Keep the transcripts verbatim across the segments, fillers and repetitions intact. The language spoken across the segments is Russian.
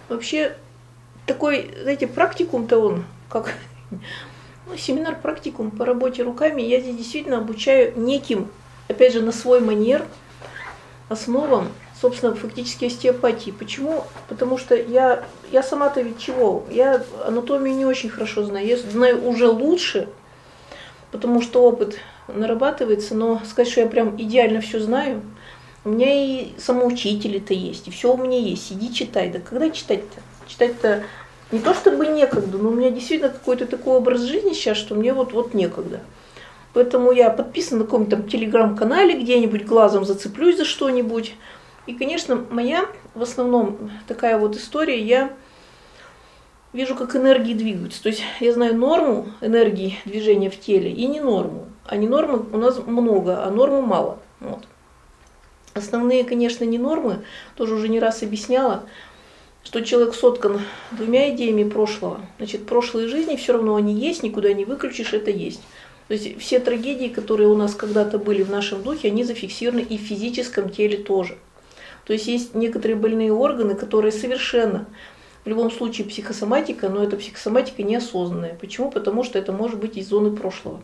Вообще, такой, знаете, практикум-то он, как ну, семинар-практикум по работе руками, я здесь действительно обучаю неким, опять же, на свой манер, основам, собственно, фактически остеопатии. Почему? Потому что я, я сама-то ведь чего? Я анатомию не очень хорошо знаю, я знаю уже лучше, потому что опыт нарабатывается, но сказать, что я прям идеально все знаю, у меня и самоучители-то есть, и все у меня есть, сиди, читай. Да когда читать-то? Читать-то не то чтобы некогда, но у меня действительно какой-то такой образ жизни сейчас, что мне вот-вот некогда. Поэтому я подписана на каком-то там телеграм-канале, где-нибудь глазом зацеплюсь за что-нибудь. И, конечно, моя в основном такая вот история, я вижу, как энергии двигаются. То есть я знаю норму энергии движения в теле и не норму. А не нормы у нас много, а нормы мало. Вот. Основные, конечно, не нормы, тоже уже не раз объясняла, что человек соткан двумя идеями прошлого. Значит, прошлые жизни все равно они есть, никуда не выключишь, это есть. То есть все трагедии, которые у нас когда-то были в нашем духе, они зафиксированы и в физическом теле тоже. То есть есть некоторые больные органы, которые совершенно, в любом случае психосоматика, но эта психосоматика неосознанная. Почему? Потому что это может быть из зоны прошлого,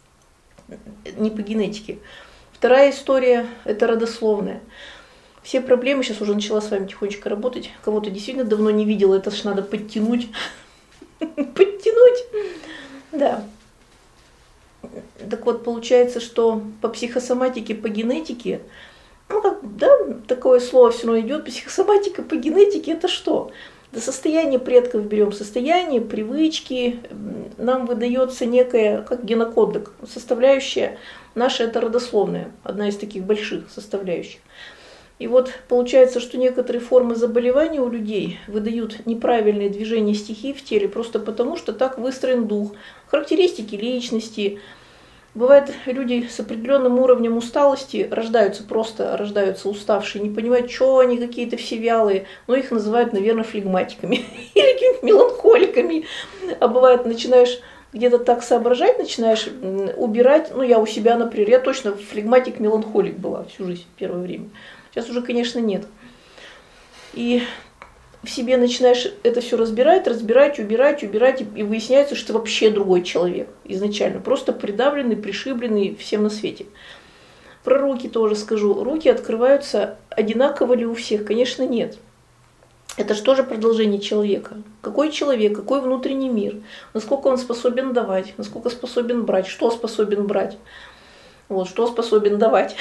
не по генетике. Вторая история – это родословная. Все проблемы, сейчас уже начала с вами тихонечко работать, кого-то действительно давно не видела, это ж надо подтянуть. Подтянуть! Да. Так вот, получается, что по психосоматике, по генетике, ну как, да, такое слово все равно идет, психосоматика по генетике это что? Да состояние предков берем, состояние, привычки, нам выдается некая, как генокодек, составляющая наша это родословная, одна из таких больших составляющих. И вот получается, что некоторые формы заболеваний у людей выдают неправильные движения стихий в теле просто потому, что так выстроен дух, характеристики личности. Бывает, люди с определенным уровнем усталости рождаются просто, рождаются уставшие, не понимают, что они какие-то все вялые, но их называют, наверное, флегматиками или какими-то меланхоликами. А бывает, начинаешь где-то так соображать, начинаешь убирать, ну я у себя, например, я точно флегматик-меланхолик была всю жизнь, первое время. Сейчас уже, конечно, нет. И в себе начинаешь это все разбирать, разбирать, убирать, убирать, и выясняется, что ты вообще другой человек изначально. Просто придавленный, пришибленный всем на свете. Про руки тоже скажу. Руки открываются одинаково ли у всех? Конечно, нет. Это же тоже продолжение человека. Какой человек, какой внутренний мир, насколько он способен давать, насколько способен брать, что способен брать, вот, что способен давать.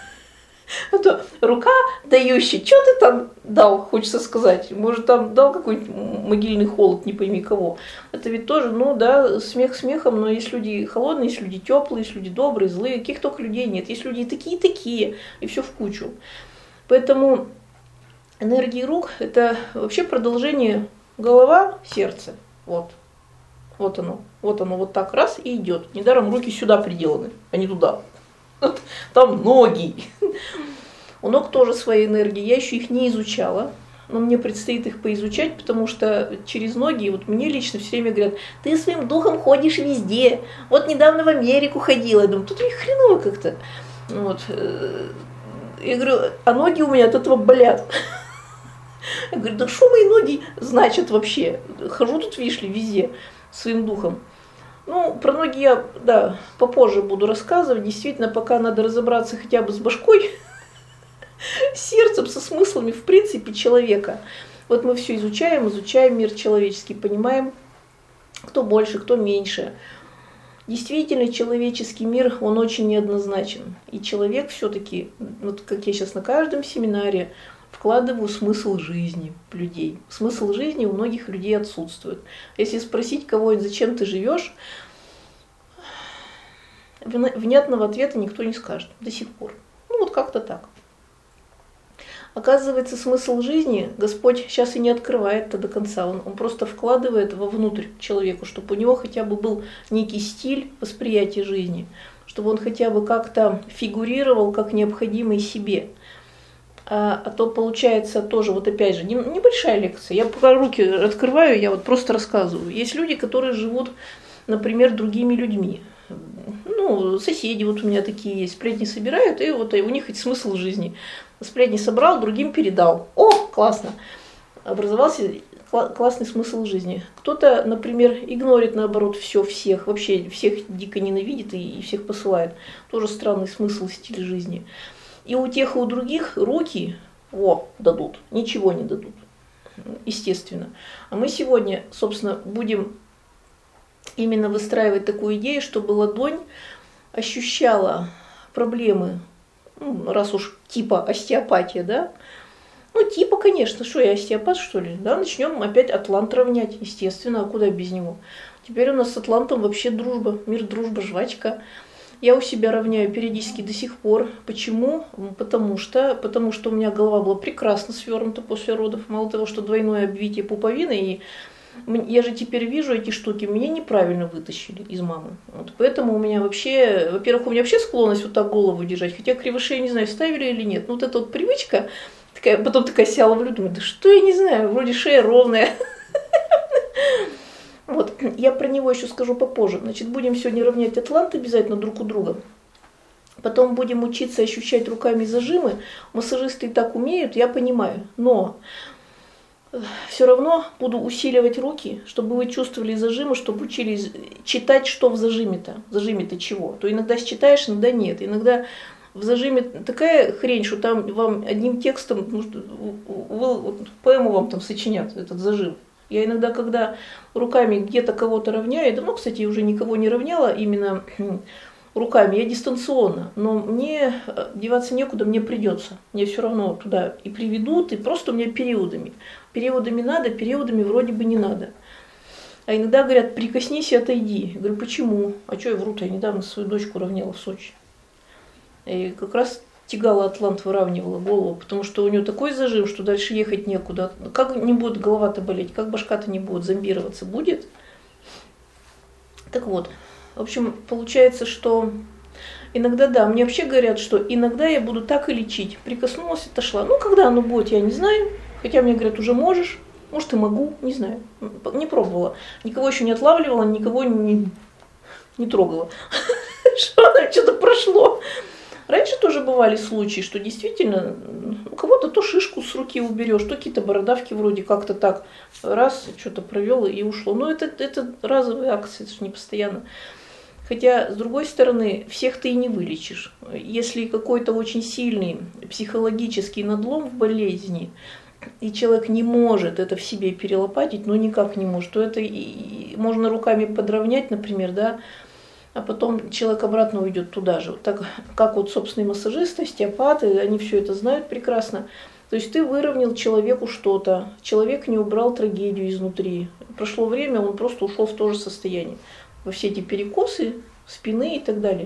Это рука дающая, что ты там дал, хочется сказать. Может, там дал какой-нибудь могильный холод, не пойми кого. Это ведь тоже, ну да, смех смехом, но есть люди холодные, есть люди теплые, есть люди добрые, злые, каких только людей нет. Есть люди и такие, и такие, и все в кучу. Поэтому энергии рук – это вообще продолжение голова, сердце. Вот. Вот оно. Вот оно вот так раз и идет. Недаром руки сюда приделаны, а не туда. Там ноги. У ног тоже свои энергии. Я еще их не изучала, но мне предстоит их поизучать, потому что через ноги, вот мне лично все время говорят, ты своим духом ходишь везде. Вот недавно в Америку ходила. Я думаю, тут их хреново как-то. Вот. Я говорю, а ноги у меня от этого болят. Я говорю, да что мои ноги значат вообще? Хожу тут, видишь ли, везде своим духом. Ну, про ноги я, да, попозже буду рассказывать. Действительно, пока надо разобраться хотя бы с башкой, с сердцем, со смыслами, в принципе, человека. Вот мы все изучаем, изучаем мир человеческий, понимаем, кто больше, кто меньше. Действительно, человеческий мир, он очень неоднозначен. И человек все-таки, вот как я сейчас на каждом семинаре, вкладываю смысл жизни в людей. Смысл жизни у многих людей отсутствует. Если спросить кого-нибудь, зачем ты живешь, внятного ответа никто не скажет до сих пор. Ну вот как-то так. Оказывается, смысл жизни Господь сейчас и не открывает-то до конца. Он, он просто вкладывает вовнутрь человеку, чтобы у него хотя бы был некий стиль восприятия жизни, чтобы он хотя бы как-то фигурировал как необходимый себе. А, а то получается тоже, вот опять же, небольшая лекция. Я пока руки открываю, я вот просто рассказываю. Есть люди, которые живут, например, другими людьми. Ну, соседи вот у меня такие есть, сплетни собирают, и вот у них это смысл жизни. Сплетни собрал, другим передал. О, классно. образовался классный смысл жизни. Кто-то, например, игнорит, наоборот, все, всех, вообще всех дико ненавидит и, и всех посылает. Тоже странный смысл, стиль жизни. И у тех, и у других руки, о, дадут, ничего не дадут, естественно. А мы сегодня, собственно, будем именно выстраивать такую идею, чтобы ладонь ощущала проблемы, ну, раз уж типа остеопатия, да, ну, типа, конечно, что я остеопат, что ли? Да, начнем опять атлант равнять, естественно, а куда без него? Теперь у нас с атлантом вообще дружба, мир, дружба, жвачка. Я у себя равняю периодически до сих пор. Почему? Потому что, потому что у меня голова была прекрасно свернута после родов. Мало того, что двойное обвитие пуповины, и я же теперь вижу эти штуки, меня неправильно вытащили из мамы. Вот поэтому у меня вообще, во-первых, у меня вообще склонность вот так голову держать, хотя кривошею, не знаю, ставили или нет. Но вот эта вот привычка, такая, потом такая себя ловлю, думаю, да что я не знаю, вроде шея ровная. Вот, я про него еще скажу попозже. Значит, будем сегодня равнять атлант обязательно друг у друга. Потом будем учиться ощущать руками зажимы. Массажисты и так умеют, я понимаю. Но все равно буду усиливать руки, чтобы вы чувствовали зажимы, чтобы учились читать, что в зажиме-то. В зажиме-то чего? То иногда считаешь, иногда нет. Иногда в зажиме такая хрень, что там вам одним текстом, ну, вы, поэму вам там сочинят, этот зажим. Я иногда, когда руками где-то кого-то равняю, я давно, кстати, уже никого не равняла именно руками, я дистанционно, но мне деваться некуда, мне придется. Мне все равно туда и приведут, и просто у меня периодами. Периодами надо, периодами вроде бы не надо. А иногда говорят, прикоснись и отойди. Я говорю, почему? А что я вру-то? Я недавно свою дочку равняла в Сочи. И как раз тягала атлант, выравнивала голову, потому что у нее такой зажим, что дальше ехать некуда. Как не будет голова-то болеть, как башка-то не будет зомбироваться? Будет? Так вот, в общем, получается, что иногда, да, мне вообще говорят, что иногда я буду так и лечить. Прикоснулась, отошла. Ну, когда оно будет, я не знаю. Хотя мне говорят, уже можешь. Может, и могу, не знаю. Не пробовала. Никого еще не отлавливала, никого не, не трогала. Что-то прошло. Раньше тоже бывали случаи, что действительно у кого-то то шишку с руки уберешь, то какие-то бородавки вроде как-то так раз, что-то провел и ушло. Но это, это разовые акции, это же не постоянно. Хотя, с другой стороны, всех ты и не вылечишь. Если какой-то очень сильный психологический надлом в болезни, и человек не может это в себе перелопатить, ну никак не может, то это и можно руками подровнять, например, да, а потом человек обратно уйдет туда же. Так как вот собственные массажисты, остеопаты, они все это знают прекрасно. То есть ты выровнял человеку что-то, человек не убрал трагедию изнутри. Прошло время, он просто ушел в то же состояние. Во все эти перекосы спины и так далее.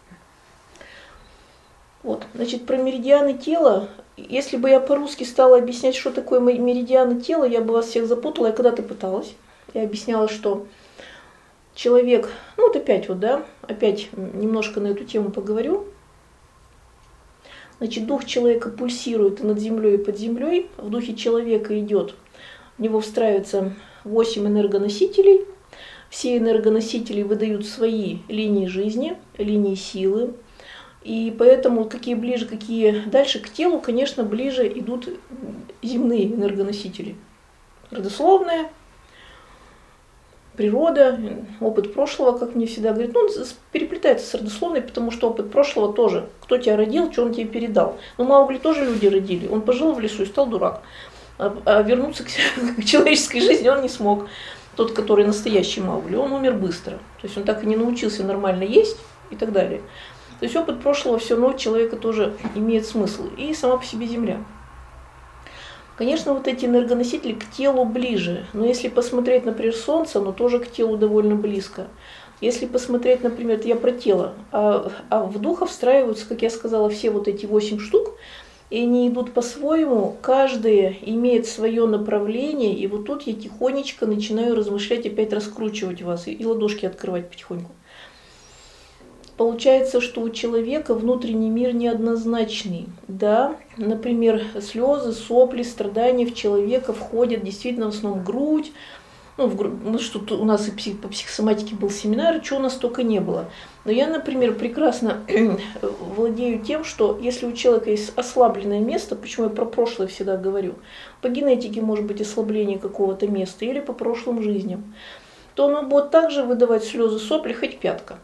Вот, значит, про меридианы тела. Если бы я по-русски стала объяснять, что такое меридианы тела, я бы вас всех запутала. Я когда-то пыталась. Я объясняла, что человек, ну вот опять вот, да, опять немножко на эту тему поговорю. Значит, дух человека пульсирует и над землей, и под землей. В духе человека идет, в него встраивается восемь энергоносителей. Все энергоносители выдают свои линии жизни, линии силы. И поэтому какие ближе, какие дальше к телу, конечно, ближе идут земные энергоносители. Родословная, природа, опыт прошлого, как мне всегда говорят, ну, он переплетается с родословной, потому что опыт прошлого тоже. Кто тебя родил, что он тебе передал. Но Маугли тоже люди родили. Он пожил в лесу и стал дурак. А, а вернуться к, к человеческой жизни он не смог. Тот, который настоящий Маугли, он умер быстро. То есть он так и не научился нормально есть и так далее. То есть опыт прошлого все равно у человека тоже имеет смысл. И сама по себе Земля. Конечно, вот эти энергоносители к телу ближе. Но если посмотреть, например, Солнце, оно тоже к телу довольно близко. Если посмотреть, например, это я про тело, а, а в духа встраиваются, как я сказала, все вот эти восемь штук, и они идут по-своему, каждая имеет свое направление, и вот тут я тихонечко начинаю размышлять, опять раскручивать вас, и, и ладошки открывать потихоньку. Получается, что у человека внутренний мир неоднозначный. Да, например, слезы, сопли, страдания в человека входят действительно в основном грудь, Ну, в, ну что у нас и псих, по психосоматике был семинар, чего у нас только не было. Но я, например, прекрасно владею тем, что если у человека есть ослабленное место, почему я про прошлое всегда говорю, по генетике может быть ослабление какого-то места или по прошлым жизням, то оно будет также выдавать слезы, сопли, хоть пятка.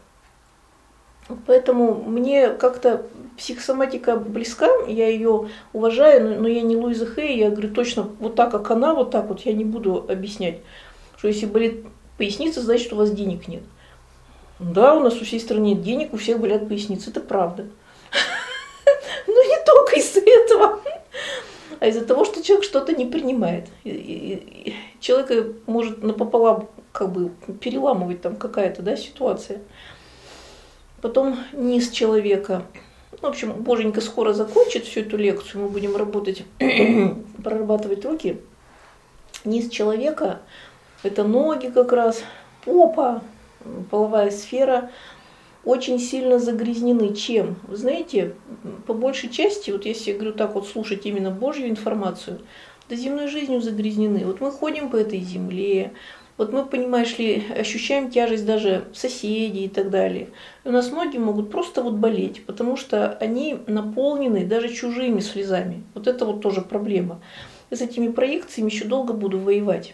Поэтому мне как-то психосоматика близка, я ее уважаю, но, но я не Луиза Хей, я говорю точно вот так, как она, вот так вот, я не буду объяснять, что если болит поясница, значит, что у вас денег нет. Да, у нас у всей страны нет денег, у всех болят поясницы, это правда. Но не только из-за этого, а из-за того, что человек что-то не принимает. Человека может напополам как бы переламывать там какая-то, да, ситуация. Потом низ человека. В общем, Боженька скоро закончит всю эту лекцию, мы будем работать, прорабатывать руки. Низ человека – это ноги как раз, попа, половая сфера очень сильно загрязнены. Чем? Вы знаете, по большей части, вот если я говорю так вот, слушать именно Божью информацию, да земной жизнью загрязнены. Вот мы ходим по этой земле, вот мы, понимаешь ли, ощущаем тяжесть даже соседей и так далее. И у нас ноги могут просто вот болеть, потому что они наполнены даже чужими слезами. Вот это вот тоже проблема. И с этими проекциями еще долго буду воевать.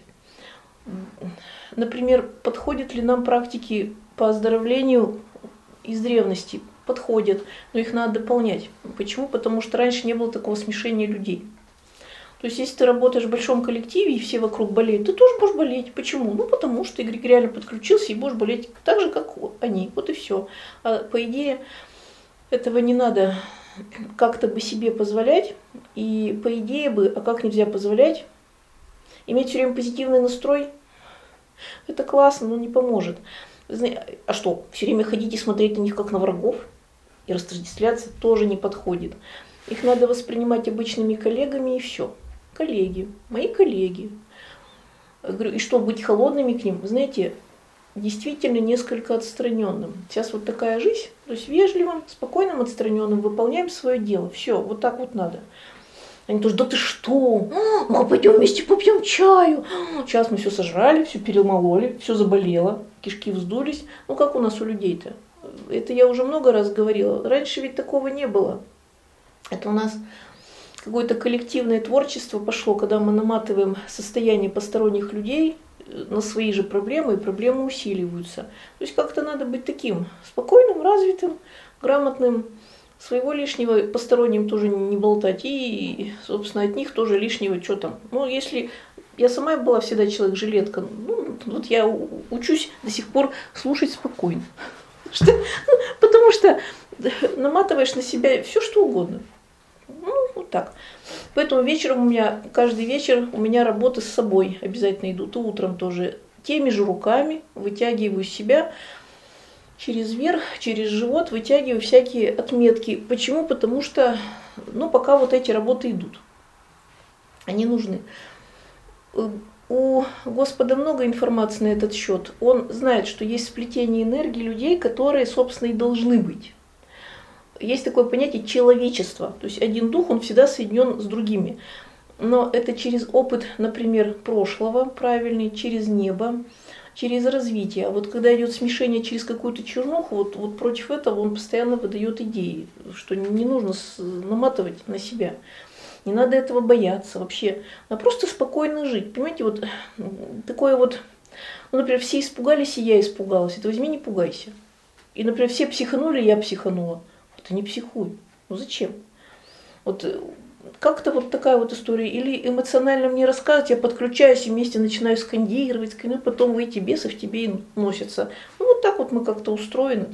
Например, подходят ли нам практики по оздоровлению из древности? Подходят, но их надо дополнять. Почему? Потому что раньше не было такого смешения людей. То есть, если ты работаешь в большом коллективе, и все вокруг болеют, ты тоже будешь болеть. Почему? Ну, потому что Игорь реально подключился, и будешь болеть так же, как они. Вот и все. А по идее, этого не надо как-то бы себе позволять. И по идее бы, а как нельзя позволять, иметь все время позитивный настрой, это классно, но не поможет. А что, все время ходить и смотреть на них как на врагов и растождествляться тоже не подходит. Их надо воспринимать обычными коллегами и все. Коллеги, мои коллеги. Я говорю, и что, быть холодными к ним? Вы знаете, действительно несколько отстраненным. Сейчас вот такая жизнь, то есть вежливым, спокойным, отстраненным, выполняем свое дело. Все, вот так вот надо. Они тоже, да ты что? Ну, пойдем вместе попьем чаю. Сейчас мы все сожрали, все перемололи, все заболело, кишки вздулись. Ну, как у нас у людей-то? Это я уже много раз говорила. Раньше ведь такого не было. Это у нас какое-то коллективное творчество пошло, когда мы наматываем состояние посторонних людей на свои же проблемы, и проблемы усиливаются. То есть как-то надо быть таким спокойным, развитым, грамотным, своего лишнего посторонним тоже не болтать, и, собственно, от них тоже лишнего, что там. Ну, если я сама была всегда человек-жилетка, ну, вот я учусь до сих пор слушать спокойно. Потому что наматываешь на себя все, что угодно. Ну, вот так. Поэтому вечером у меня, каждый вечер у меня работы с собой обязательно идут, и утром тоже. Теми же руками вытягиваю себя через верх, через живот, вытягиваю всякие отметки. Почему? Потому что, ну, пока вот эти работы идут. Они нужны. У Господа много информации на этот счет. Он знает, что есть сплетение энергии людей, которые, собственно, и должны быть. Есть такое понятие человечества. То есть один дух, он всегда соединен с другими. Но это через опыт, например, прошлого, правильный, через небо, через развитие. А вот когда идет смешение через какую-то чернуху, вот, вот против этого он постоянно выдает идеи, что не нужно наматывать на себя. Не надо этого бояться вообще. Надо просто спокойно жить. Понимаете, вот такое вот, ну, например, все испугались, и я испугалась. Это возьми, не пугайся. И, например, все психанули, и я психанула. Ты не психуй. Ну зачем? Вот как-то вот такая вот история. Или эмоционально мне рассказывать, я подключаюсь и вместе начинаю скандировать, ну потом вы эти бесы в тебе и носятся. Ну вот так вот мы как-то устроены.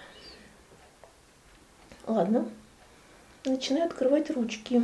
Ладно. Начинаю открывать ручки.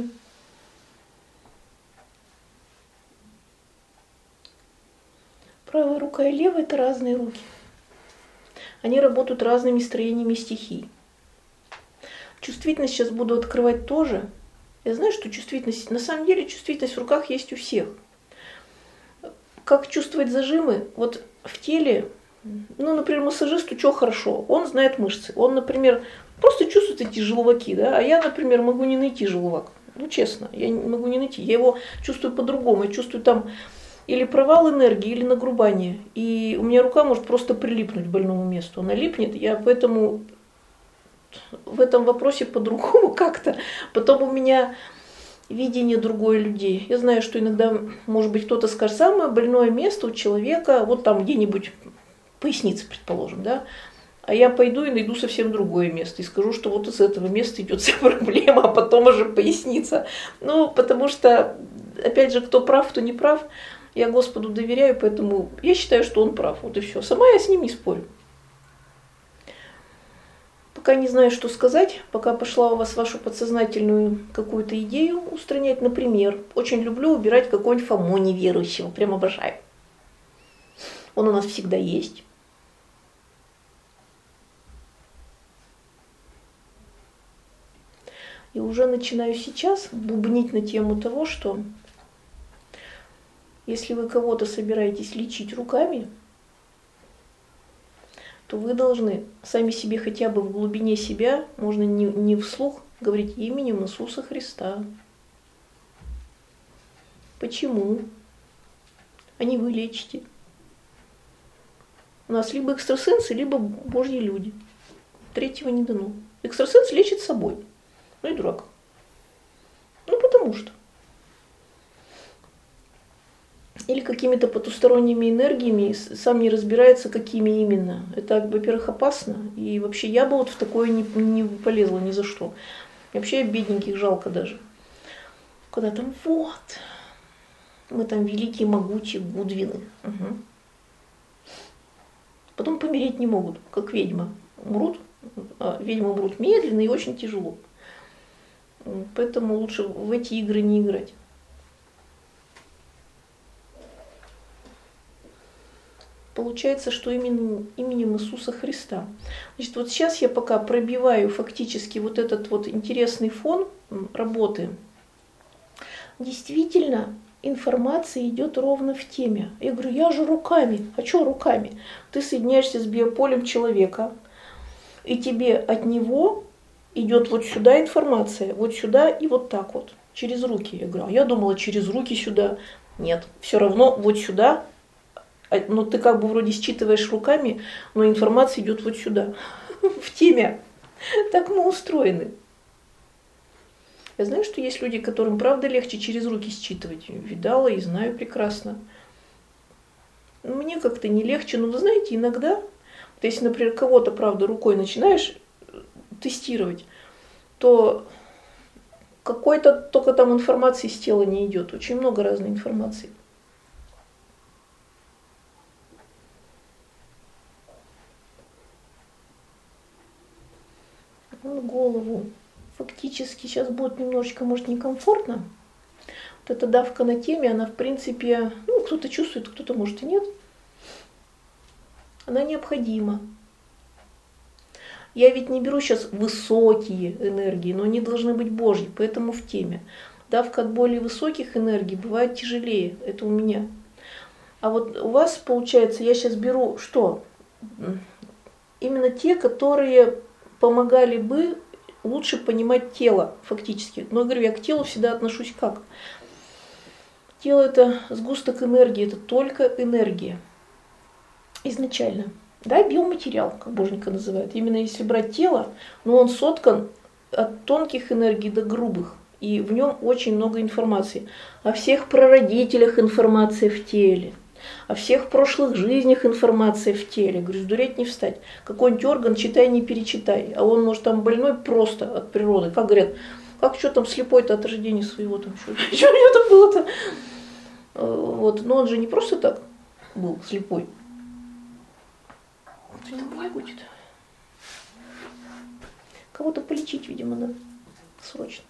Правая рука и левая – это разные руки. Они работают разными строениями стихий. Чувствительность сейчас буду открывать тоже. Я знаю, что чувствительность, на самом деле чувствительность в руках есть у всех. Как чувствовать зажимы? Вот в теле, ну, например, массажисту что хорошо? Он знает мышцы. Он, например, просто чувствует эти желваки, да? А я, например, могу не найти желвак. Ну, честно, я могу не найти. Я его чувствую по-другому. Я чувствую там или провал энергии, или нагрубание. И у меня рука может просто прилипнуть к больному месту. Она липнет, я поэтому в этом вопросе по-другому как-то. Потом у меня видение другое людей. Я знаю, что иногда, может быть, кто-то скажет, самое больное место у человека, вот там где-нибудь поясница, предположим, да, а я пойду и найду совсем другое место и скажу, что вот из этого места идет вся проблема, а потом уже поясница. Ну, потому что, опять же, кто прав, кто не прав, я Господу доверяю, поэтому я считаю, что Он прав, вот и все. Сама я с ним не спорю. Пока не знаю, что сказать, пока пошла у вас вашу подсознательную какую-то идею устранять, например, очень люблю убирать какого-нибудь Фому неверующего, прям обожаю. Он у нас всегда есть. И уже начинаю сейчас бубнить на тему того, что если вы кого-то собираетесь лечить руками, то вы должны сами себе хотя бы в глубине себя, можно не, не вслух, говорить именем Иисуса Христа. Почему? А не вы лечите. У нас либо экстрасенсы, либо божьи люди. Третьего не дано. Экстрасенс лечит собой. Ну и дурак. Ну потому что. Или какими-то потусторонними энергиями, сам не разбирается, какими именно. Это, во-первых, опасно. И вообще я бы вот в такое не, не полезла ни за что. И вообще бедненьких жалко даже. Когда там вот, мы там великие, могучие Гудвины. Угу. Потом помереть не могут, как ведьма. Умрут, а ведьмы умрут медленно и очень тяжело. Поэтому лучше в эти игры не играть. Получается, что именно именем Иисуса Христа. Значит, вот сейчас я пока пробиваю фактически вот этот вот интересный фон работы. Действительно, информация идет ровно в теме. Я говорю, я же руками. А что руками? Ты соединяешься с биополем человека, и тебе от него идет вот сюда информация, вот сюда и вот так вот, через руки. Я говорю, а я думала, через руки сюда. Нет, все равно вот сюда. Но ты как бы вроде считываешь руками, но информация идет вот сюда, в теме. Так мы устроены. Я знаю, что есть люди, которым правда легче через руки считывать. Видала и знаю прекрасно. Мне как-то не легче, но вы знаете, иногда, вот если, например, кого-то, правда, рукой начинаешь тестировать, то какой-то только там информации с тела не идет. Очень много разной информации. Голову. Фактически сейчас будет немножечко, может, некомфортно. Вот эта давка на теме, она, в принципе, ну, кто-то чувствует, кто-то, может, и нет. Она необходима. Я ведь не беру сейчас высокие энергии, но они должны быть божьи, поэтому в теме. Давка от более высоких энергий бывает тяжелее. Это у меня. А вот у вас, получается, я сейчас беру что? Именно те, которые помогали бы лучше понимать тело фактически. Но я говорю, я к телу всегда отношусь как? Тело это сгусток энергии, это только энергия. Изначально. Да, биоматериал, как божника называют. Именно если брать тело, но он соткан от тонких энергий до грубых. И в нем очень много информации. О всех прародителях информация в теле. О всех прошлых жизнях информация в теле. Говорю, сдуреть не встать. Какой-нибудь орган читай, не перечитай. А он, может, там больной просто от природы. Как говорят, как что там слепой-то от рождения своего там, что, что у него там было-то? Вот. Но он же не просто так был слепой. Это боль будет. Кого-то полечить, видимо, надо. Срочно.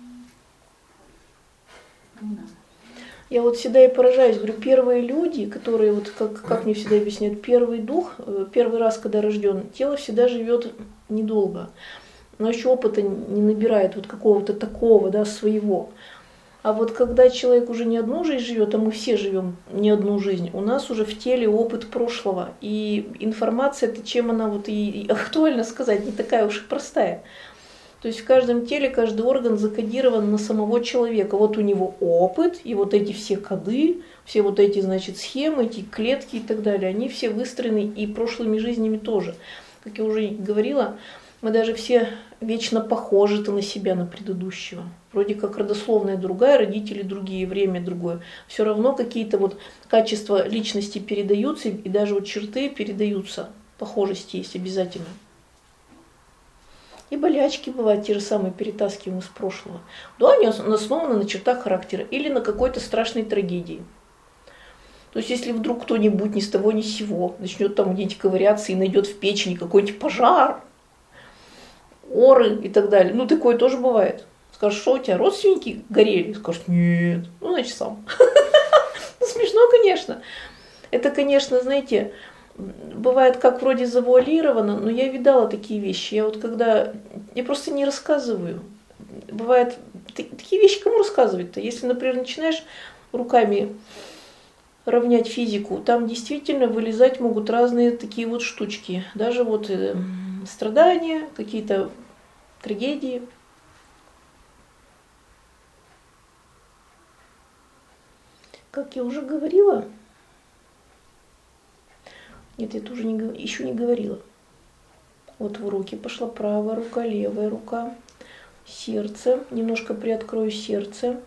Я вот всегда и поражаюсь, говорю, первые люди, которые, вот как, как мне всегда объясняют, первый дух, первый раз, когда рожден, тело всегда живет недолго. Оно еще опыта не набирает, вот какого-то такого, да, своего. А вот когда человек уже не одну жизнь живет, а мы все живем не одну жизнь, у нас уже в теле опыт прошлого. И информация, это чем она вот и актуально сказать, не такая уж и простая. То есть в каждом теле каждый орган закодирован на самого человека. Вот у него опыт, и вот эти все коды, все вот эти, значит, схемы, эти клетки и так далее, они все выстроены и прошлыми жизнями тоже. Как я уже говорила, мы даже все вечно похожи-то на себя, на предыдущего. Вроде как родословная другая, родители другие, время другое. Все равно какие-то вот качества личности передаются, и даже вот черты передаются. Похожести есть обязательно. И болячки бывают те же самые, перетаскиваем из прошлого. Да, они основаны на чертах характера или на какой-то страшной трагедии. То есть, если вдруг кто-нибудь ни с того ни с сего начнет там где-нибудь ковыряться и найдет в печени какой-нибудь пожар, оры и так далее, ну такое тоже бывает. Скажешь, что у тебя родственники горели? Скажешь, нет. Ну, значит, сам. Ну, смешно, конечно. Это, конечно, знаете, бывает как вроде завуалировано, но я видала такие вещи. Я вот когда... Я просто не рассказываю. Бывает... Такие вещи кому рассказывать-то? Если, например, начинаешь руками равнять физику, там действительно вылезать могут разные такие вот штучки. Даже вот э, страдания, какие-то трагедии. Как я уже говорила... Нет, я тоже не, еще не говорила. Вот в руки пошла правая рука, левая рука, сердце. Немножко приоткрою сердце.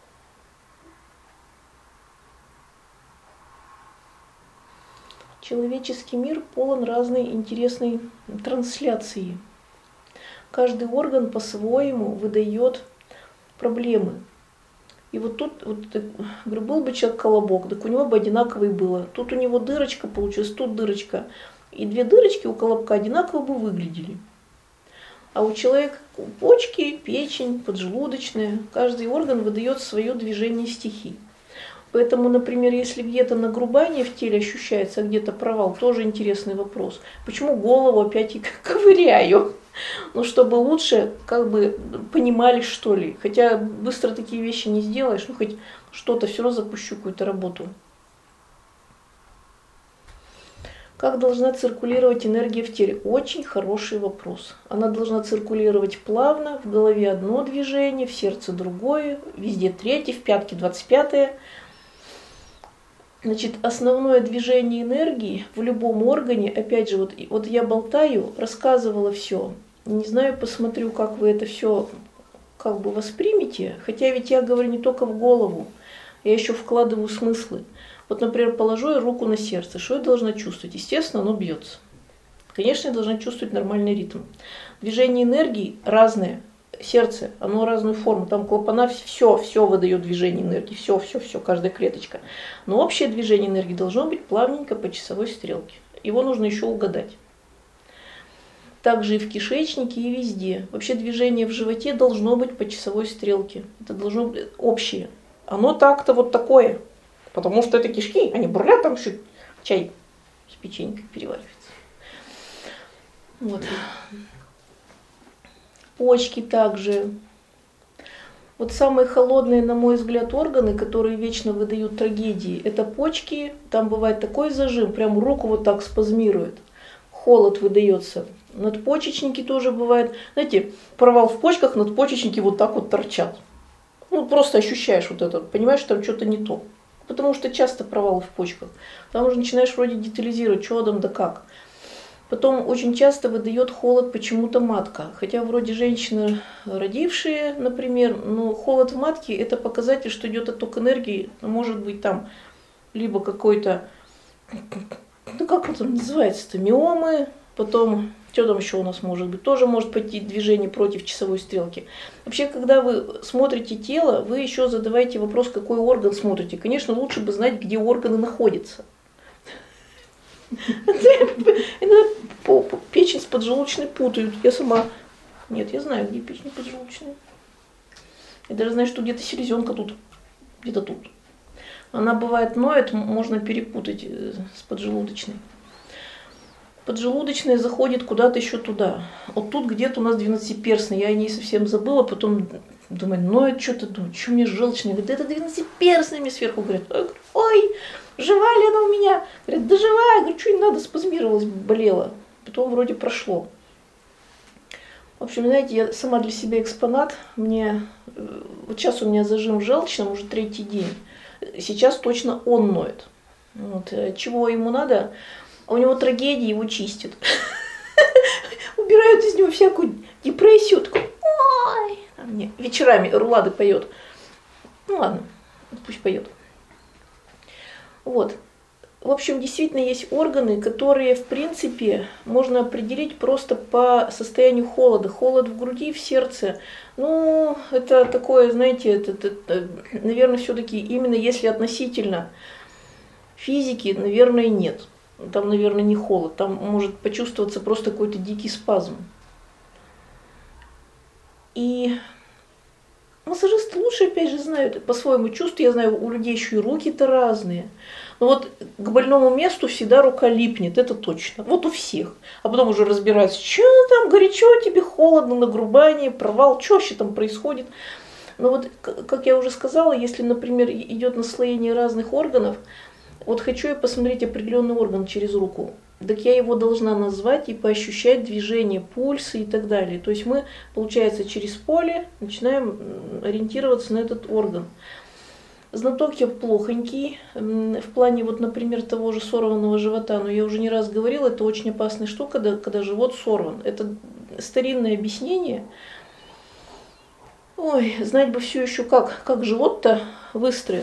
Человеческий мир полон разной интересной трансляции. Каждый орган по-своему выдает проблемы. И вот тут, вот, говорю, был бы человек колобок, так у него бы одинаковый было. Тут у него дырочка получилась, тут дырочка. И две дырочки у колобка одинаково бы выглядели. А у человека почки, печень, поджелудочная. Каждый орган выдает свое движение стихий. Поэтому, например, если где-то нагрубание в теле ощущается, а где-то провал, тоже интересный вопрос. Почему голову опять и ковыряю? Ну, чтобы лучше как бы понимали, что ли. Хотя быстро такие вещи не сделаешь, ну, хоть что-то все равно запущу, какую-то работу. Как должна циркулировать энергия в теле? Очень хороший вопрос. Она должна циркулировать плавно, в голове одно движение, в сердце другое, везде третье, в пятке двадцать пятое. Значит, основное движение энергии в любом органе, опять же, вот, вот я болтаю, рассказывала все. Не знаю, посмотрю, как вы это все как бы воспримете. Хотя ведь я говорю не только в голову, я еще вкладываю смыслы. Вот, например, положу я руку на сердце. Что я должна чувствовать? Естественно, оно бьется. Конечно, я должна чувствовать нормальный ритм. Движение энергии разное. Сердце, оно разную форму. Там клапана, все, все выдает движение энергии. Все, все, все, каждая клеточка. Но общее движение энергии должно быть плавненько по часовой стрелке. Его нужно еще угадать. Также и в кишечнике, и везде. Вообще движение в животе должно быть по часовой стрелке. Это должно быть общее. Оно так-то вот такое. Потому что это кишки, они бурлят, там еще чай с печенькой переваривается. Вот. Почки также. Вот самые холодные, на мой взгляд, органы, которые вечно выдают трагедии, это почки. Там бывает такой зажим, прям руку вот так спазмирует. Холод выдается. Надпочечники тоже бывает. Знаете, провал в почках, надпочечники вот так вот торчат. Ну, просто ощущаешь вот это, понимаешь, что там что-то не то. Потому что часто провалы в почках. Там уже начинаешь вроде детализировать, что там да как. Потом очень часто выдает холод почему-то матка. Хотя вроде женщины родившие, например, но холод в матке это показатель, что идет отток энергии. Может быть там либо какой-то, ну как это называется-то, миомы, потом, что там еще у нас может быть, тоже может пойти движение против часовой стрелки. Вообще, когда вы смотрите тело, вы еще задаваете вопрос, какой орган смотрите. Конечно, лучше бы знать, где органы находятся. Печень с поджелудочной путают. Я сама... Нет, я знаю, где печень поджелудочная. Я даже знаю, что где-то селезенка тут, где-то тут. Она бывает ноет, можно перепутать с поджелудочной. Поджелудочная заходит куда-то еще туда. Вот тут где-то у нас двенадцатиперстный. Я о ней совсем забыла, потом думаю, ноет что-то, думаю, что мне желчная. Говорит, это двенадцатиперстный, мне сверху говорят. Ой, жива ли она у меня? Говорят, да живая. Я говорю, что не надо, спазмировалась, болела. Потом вроде прошло. В общем, знаете, я сама для себя экспонат. Мне вот сейчас у меня зажим в желчном уже третий день. Сейчас точно он ноет. Вот. Чего ему надо? У него трагедия, его чистят. Убирают из него всякую депрессию. Такой, ой, мне вечерами рулады поет. Ну ладно, пусть поет. Вот. В общем, действительно есть органы, которые, в принципе, можно определить просто по состоянию холода. Холод в груди, в сердце. Ну, это такое, знаете, это, это, это, наверное, все-таки именно если относительно физики, наверное, нет. Там, наверное, не холод. Там может почувствоваться просто какой-то дикий спазм. И массажисты лучше, опять же, знают по-своему чувства. Я знаю, у людей еще и руки-то разные. Но вот к больному месту всегда рука липнет, это точно. Вот у всех. А потом уже разбираются, что там горячо, тебе холодно, нагрубание, провал, что вообще там происходит. Но вот, как я уже сказала, если, например, идет наслоение разных органов, вот хочу я посмотреть определенный орган через руку, так я его должна назвать и поощущать движение, пульсы и так далее. То есть мы, получается, через поле начинаем ориентироваться на этот орган. Знаток я плохонький, в плане, вот, например, того же сорванного живота, но я уже не раз говорила, это очень опасная штука, когда, когда живот сорван. Это старинное объяснение. Ой, знать бы все еще, как, как живот-то выстроен.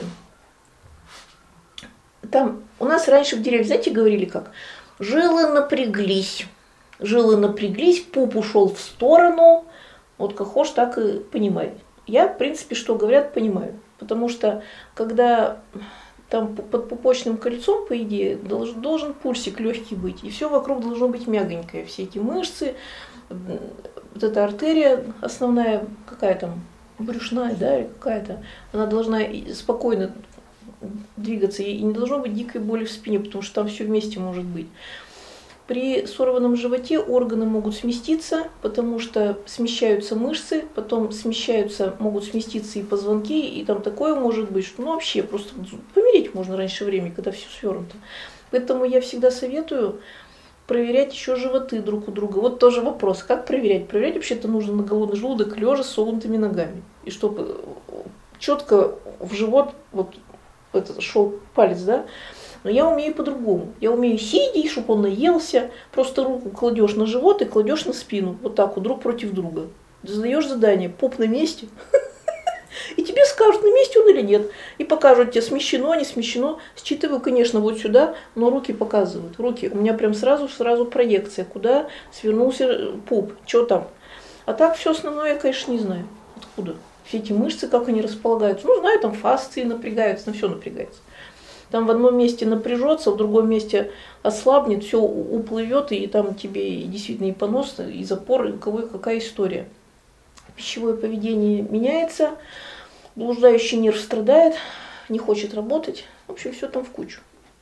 Там у нас раньше в деревне, знаете, говорили как? Жилы напряглись, жилы напряглись, пуп ушел в сторону. Вот как хочешь, так и понимай. Я, в принципе, что говорят, понимаю. Потому что, когда там под пупочным кольцом, по идее, должен, должен пульсик легкий быть. И все вокруг должно быть мягонькое. Все эти мышцы, вот эта артерия основная, какая там, брюшная, да, или какая-то, она должна спокойно двигаться. И не должно быть дикой боли в спине, потому что там все вместе может быть. При сорванном животе органы могут сместиться, потому что смещаются мышцы, потом смещаются, могут сместиться и позвонки, и там такое может быть, что ну вообще просто помереть можно раньше времени, когда все свернуто. Поэтому я всегда советую проверять еще животы друг у друга. Вот тоже вопрос, как проверять? Проверять вообще-то нужно на голодный желудок, лежа с согнутыми ногами. И чтобы четко в живот вот этот шел палец, да? Но я умею по-другому. Я умею сидеть, чтобы он наелся. Просто руку кладешь на живот и кладешь на спину. Вот так вот, друг против друга. Задаешь задание, поп на месте. И тебе скажут, на месте он или нет. И покажут тебе, смещено, не смещено. Считываю, конечно, вот сюда, но руки показывают. Руки. У меня прям сразу-сразу проекция, куда свернулся пуп, что там. А так все основное я, конечно, не знаю. Откуда? Все эти мышцы, как они располагаются. Ну, знаю, там фасции напрягаются, на все напрягается. Там в одном месте напряжется, в другом месте ослабнет, все уплывет, и там тебе действительно и понос, и запор, и у кого какая история. Пищевое поведение меняется, блуждающий нерв страдает, не хочет работать. В общем, все там в кучу.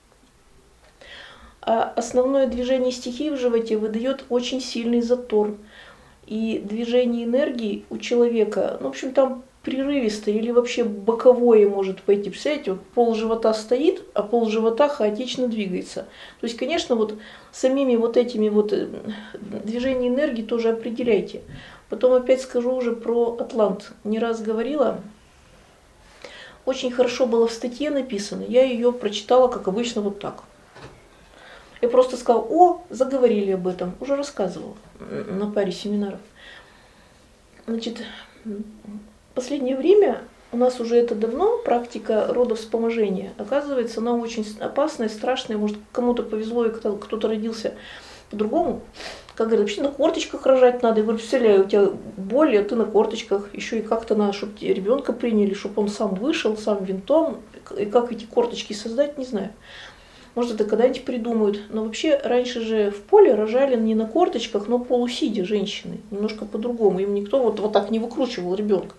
А основное движение стихии в животе выдает очень сильный затор. И движение энергии у человека, ну, в общем, там прерывисто или вообще боковое может пойти. Представляете, вот пол живота стоит, а пол живота хаотично двигается. То есть, конечно, вот самими вот этими вот движениями энергии тоже определяйте. Потом опять скажу уже про Атлант. Не раз говорила. Очень хорошо было в статье написано. Я ее прочитала, как обычно, вот так. Я просто сказала, о, заговорили об этом. Уже рассказывала на паре семинаров. Значит, в последнее время у нас уже это давно практика родовспоможения. Оказывается, она очень опасная, страшная. Может, кому-то повезло, и кто-то родился по-другому. Как говорят, вообще на корточках рожать надо. Я говорю, представляю, у тебя боль, а ты на корточках. Еще и как-то надо, чтобы ребенка приняли, чтобы он сам вышел, сам винтом. И как эти корточки создать, не знаю. Может, это когда-нибудь придумают. Но вообще, раньше же в поле рожали не на корточках, но полусидя женщины. Немножко по-другому. Им никто вот, вот так не выкручивал ребенка.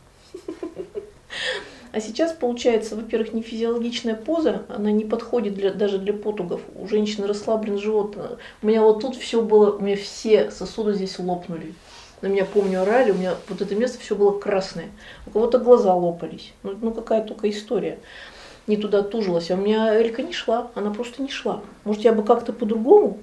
А сейчас получается, во-первых, не физиологичная поза, она не подходит для, даже для потугов. У женщины расслаблен живот. У меня вот тут все было, у меня все сосуды здесь лопнули. На меня, помню, орали, у меня вот это место все было красное. У кого-то глаза лопались. Ну, ну какая только история. Не туда тужилась. А у меня Элька не шла, она просто не шла. Может, я бы как-то по-другому?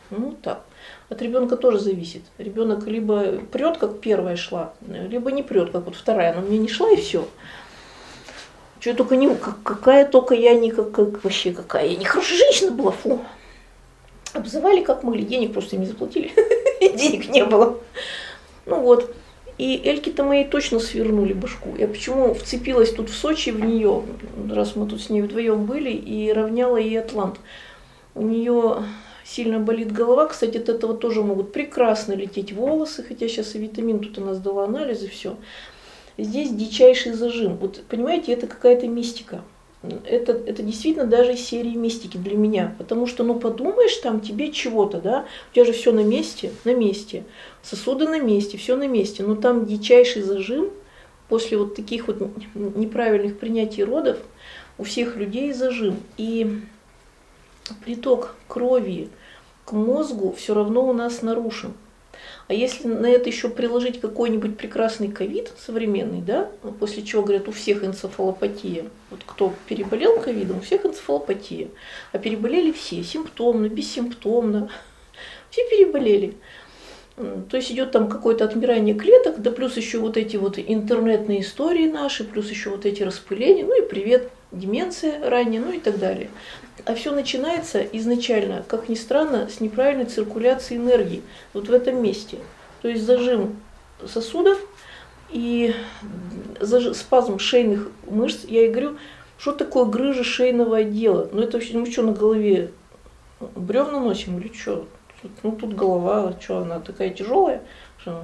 Ну так. От ребенка тоже зависит. Ребенок либо прет, как первая шла, либо не прет, как вот вторая. Но мне не шла и все. Что только не, как, какая только я не, как, как вообще какая я нехорошая женщина была, фу. Обзывали как могли, денег просто им не заплатили, денег не было. Ну вот. И Эльки-то мои точно свернули башку. Я почему вцепилась тут в Сочи в нее, раз мы тут с ней вдвоем были, и равняла ей Атлант. У нее сильно болит голова, кстати, от этого тоже могут прекрасно лететь волосы, хотя сейчас и витамин, тут она сдала анализы, все. Здесь дичайший зажим. Вот понимаете, это какая-то мистика. Это, это действительно даже из серии мистики для меня. Потому что, ну подумаешь, там тебе чего-то, да, у тебя же все на месте, на месте. Сосуды на месте, все на месте. Но там дичайший зажим после вот таких вот неправильных принятий родов у всех людей зажим. И приток крови к мозгу все равно у нас нарушен. А если на это еще приложить какой-нибудь прекрасный ковид современный, да, после чего, говорят, у всех энцефалопатия. Вот кто переболел ковидом, у всех энцефалопатия. А переболели все, симптомно, бессимптомно. Все переболели. То есть идет там какое-то отмирание клеток, да плюс еще вот эти вот интернетные истории наши, плюс еще вот эти распыления, ну и привет, деменция ранняя, ну и так далее. А все начинается изначально, как ни странно, с неправильной циркуляции энергии вот в этом месте. То есть зажим сосудов и заж... спазм шейных мышц. Я и говорю, что такое грыжа шейного отдела? Ну это вообще, мы что, на голове бревна носим или что? Ну тут голова, что она такая тяжелая? Что...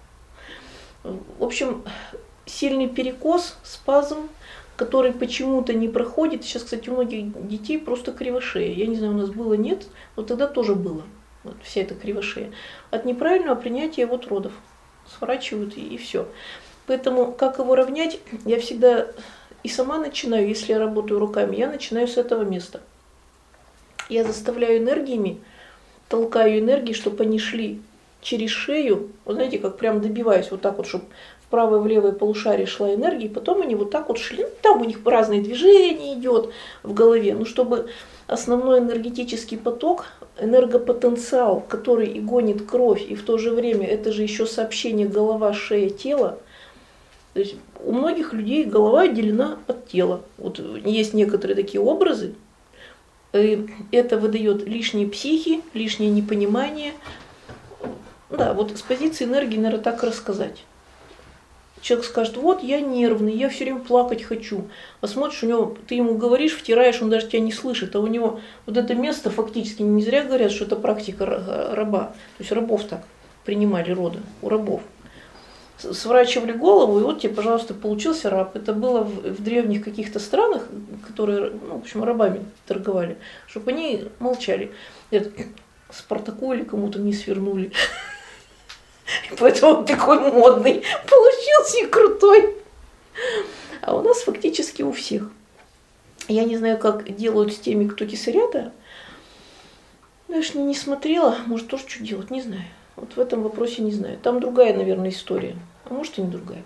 В общем, сильный перекос, спазм, который почему-то не проходит. Сейчас, кстати, у многих детей просто кривошея. Я не знаю, у нас было, нет, но тогда тоже было. Вот вся эта кривошея. От неправильного принятия вот родов. Сворачивают и, и все. Поэтому как его равнять, я всегда и сама начинаю, если я работаю руками, я начинаю с этого места. Я заставляю энергиями, толкаю энергии, чтобы они шли через шею. Вот знаете, как прям добиваюсь вот так вот, чтобы в правое, в левое полушарие шла энергия, и потом они вот так вот шли. Там у них разные движения идет в голове. Ну, чтобы основной энергетический поток, энергопотенциал, который и гонит кровь, и в то же время это же еще сообщение голова, шея, тело. То есть у многих людей голова отделена от тела. Вот есть некоторые такие образы. Это выдает лишние психи, лишнее непонимание. Да, вот с позиции энергии, наверное, так рассказать. Человек скажет, вот я нервный, я все время плакать хочу. А смотришь, у него, ты ему говоришь, втираешь, он даже тебя не слышит. А у него вот это место фактически, не зря говорят, что это практика раба. То есть рабов так принимали роды, у рабов. Сворачивали голову, и вот тебе, пожалуйста, получился раб. Это было в, в древних каких-то странах, которые, ну, в общем, рабами торговали, чтобы они молчали. Говорят, Спартаку или кому-то не свернули. Поэтому он такой модный получился и крутой. А у нас фактически у всех. Я не знаю, как делают с теми, кто кесарята. Конечно, не смотрела, может тоже что делать, не знаю. Вот в этом вопросе не знаю. Там другая, наверное, история. А может и не другая.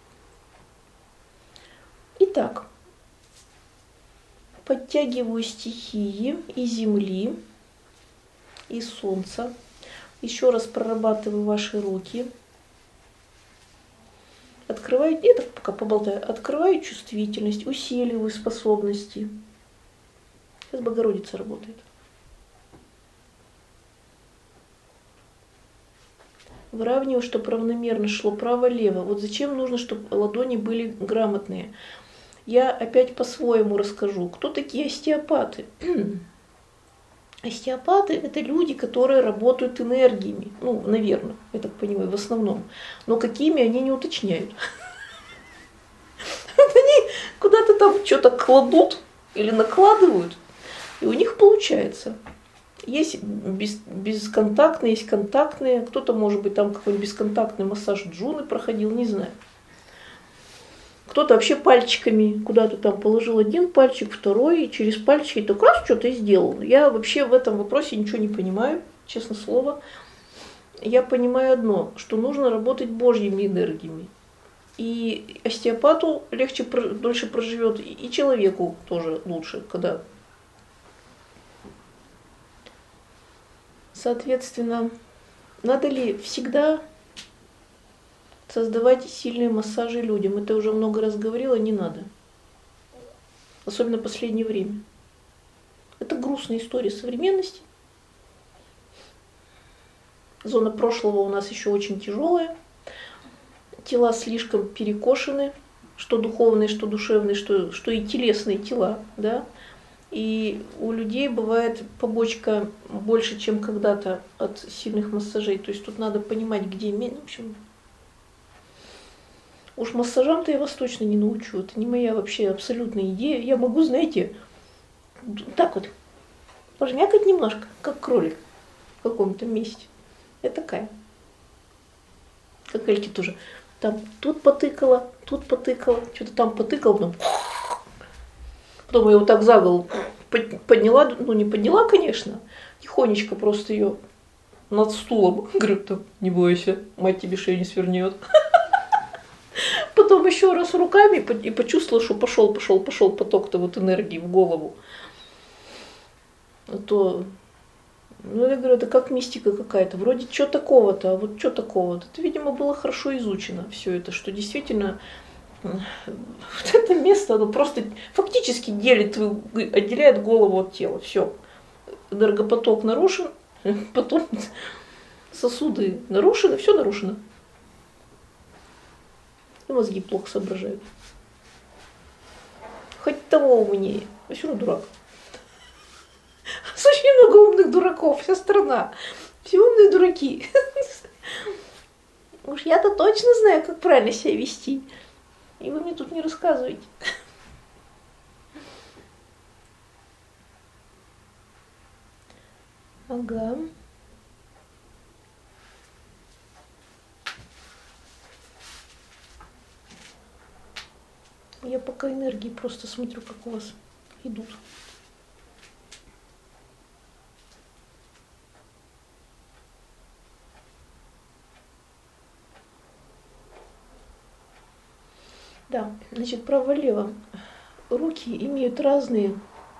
Итак, подтягиваю стихии и земли, и солнца. Еще раз прорабатываю ваши руки. Открываю, я так пока поболтаю, открываю чувствительность, усиливаю способности. Сейчас Богородица работает. Выравниваю, чтобы равномерно шло право-лево. Вот зачем нужно, чтобы ладони были грамотные. Я опять по-своему расскажу. Кто такие остеопаты? Остеопаты – это люди, которые работают энергиями. Ну, наверное, я так понимаю, в основном. Но какими они не уточняют. Они куда-то там что-то кладут или накладывают, и у них получается. Есть без, бесконтактные, есть контактные. Кто-то, может быть, там какой-нибудь бесконтактный массаж джуны проходил, не знаю. Кто-то вообще пальчиками куда-то там положил один пальчик, второй, и через пальчики только раз что-то сделал. Я вообще в этом вопросе ничего не понимаю, честное слово. Я понимаю одно, что нужно работать божьими энергиями. И остеопату легче, дольше проживет, и человеку тоже лучше, когда... Соответственно, надо ли всегда создавать сильные массажи людям? Это уже много раз говорила, не надо. Особенно в последнее время. Это грустная история современности. Зона прошлого у нас еще очень тяжелая. Тела слишком перекошены, что духовные, что душевные, что, что и телесные тела. Да? И у людей бывает побочка больше, чем когда-то от сильных массажей. То есть тут надо понимать, где... В общем, уж массажам-то я вас точно не научу. Это не моя вообще абсолютная идея. Я могу, знаете, так вот пожмякать немножко, как кролик в каком-то месте. Я такая. Как Эльки тоже. Там тут потыкала, тут потыкала, что-то там потыкала, потом... Потом я его так за голову подняла, ну не подняла, конечно, тихонечко просто ее над стулом. Говорю, там, не бойся, мать тебе шею не свернет. Потом еще раз руками и почувствовала, что пошел, пошел, пошел поток-то вот энергии в голову. А то, ну я говорю, это как мистика какая-то. Вроде что такого-то, а вот что такого-то. Это, видимо, было хорошо изучено все это, что действительно вот это место, оно просто фактически делит, отделяет голову от тела. Все. Энергопоток нарушен, потом сосуды нарушены, все нарушено. И мозги плохо соображают. Хоть того умнее, а все равно дурак. Очень много умных дураков, вся страна. Все умные дураки. Уж я-то точно знаю, как правильно себя вести. И вы мне тут не рассказываете. Ага. Я пока энергии просто смотрю, как у вас идут. Да, значит, право-лево. Руки имеют разные,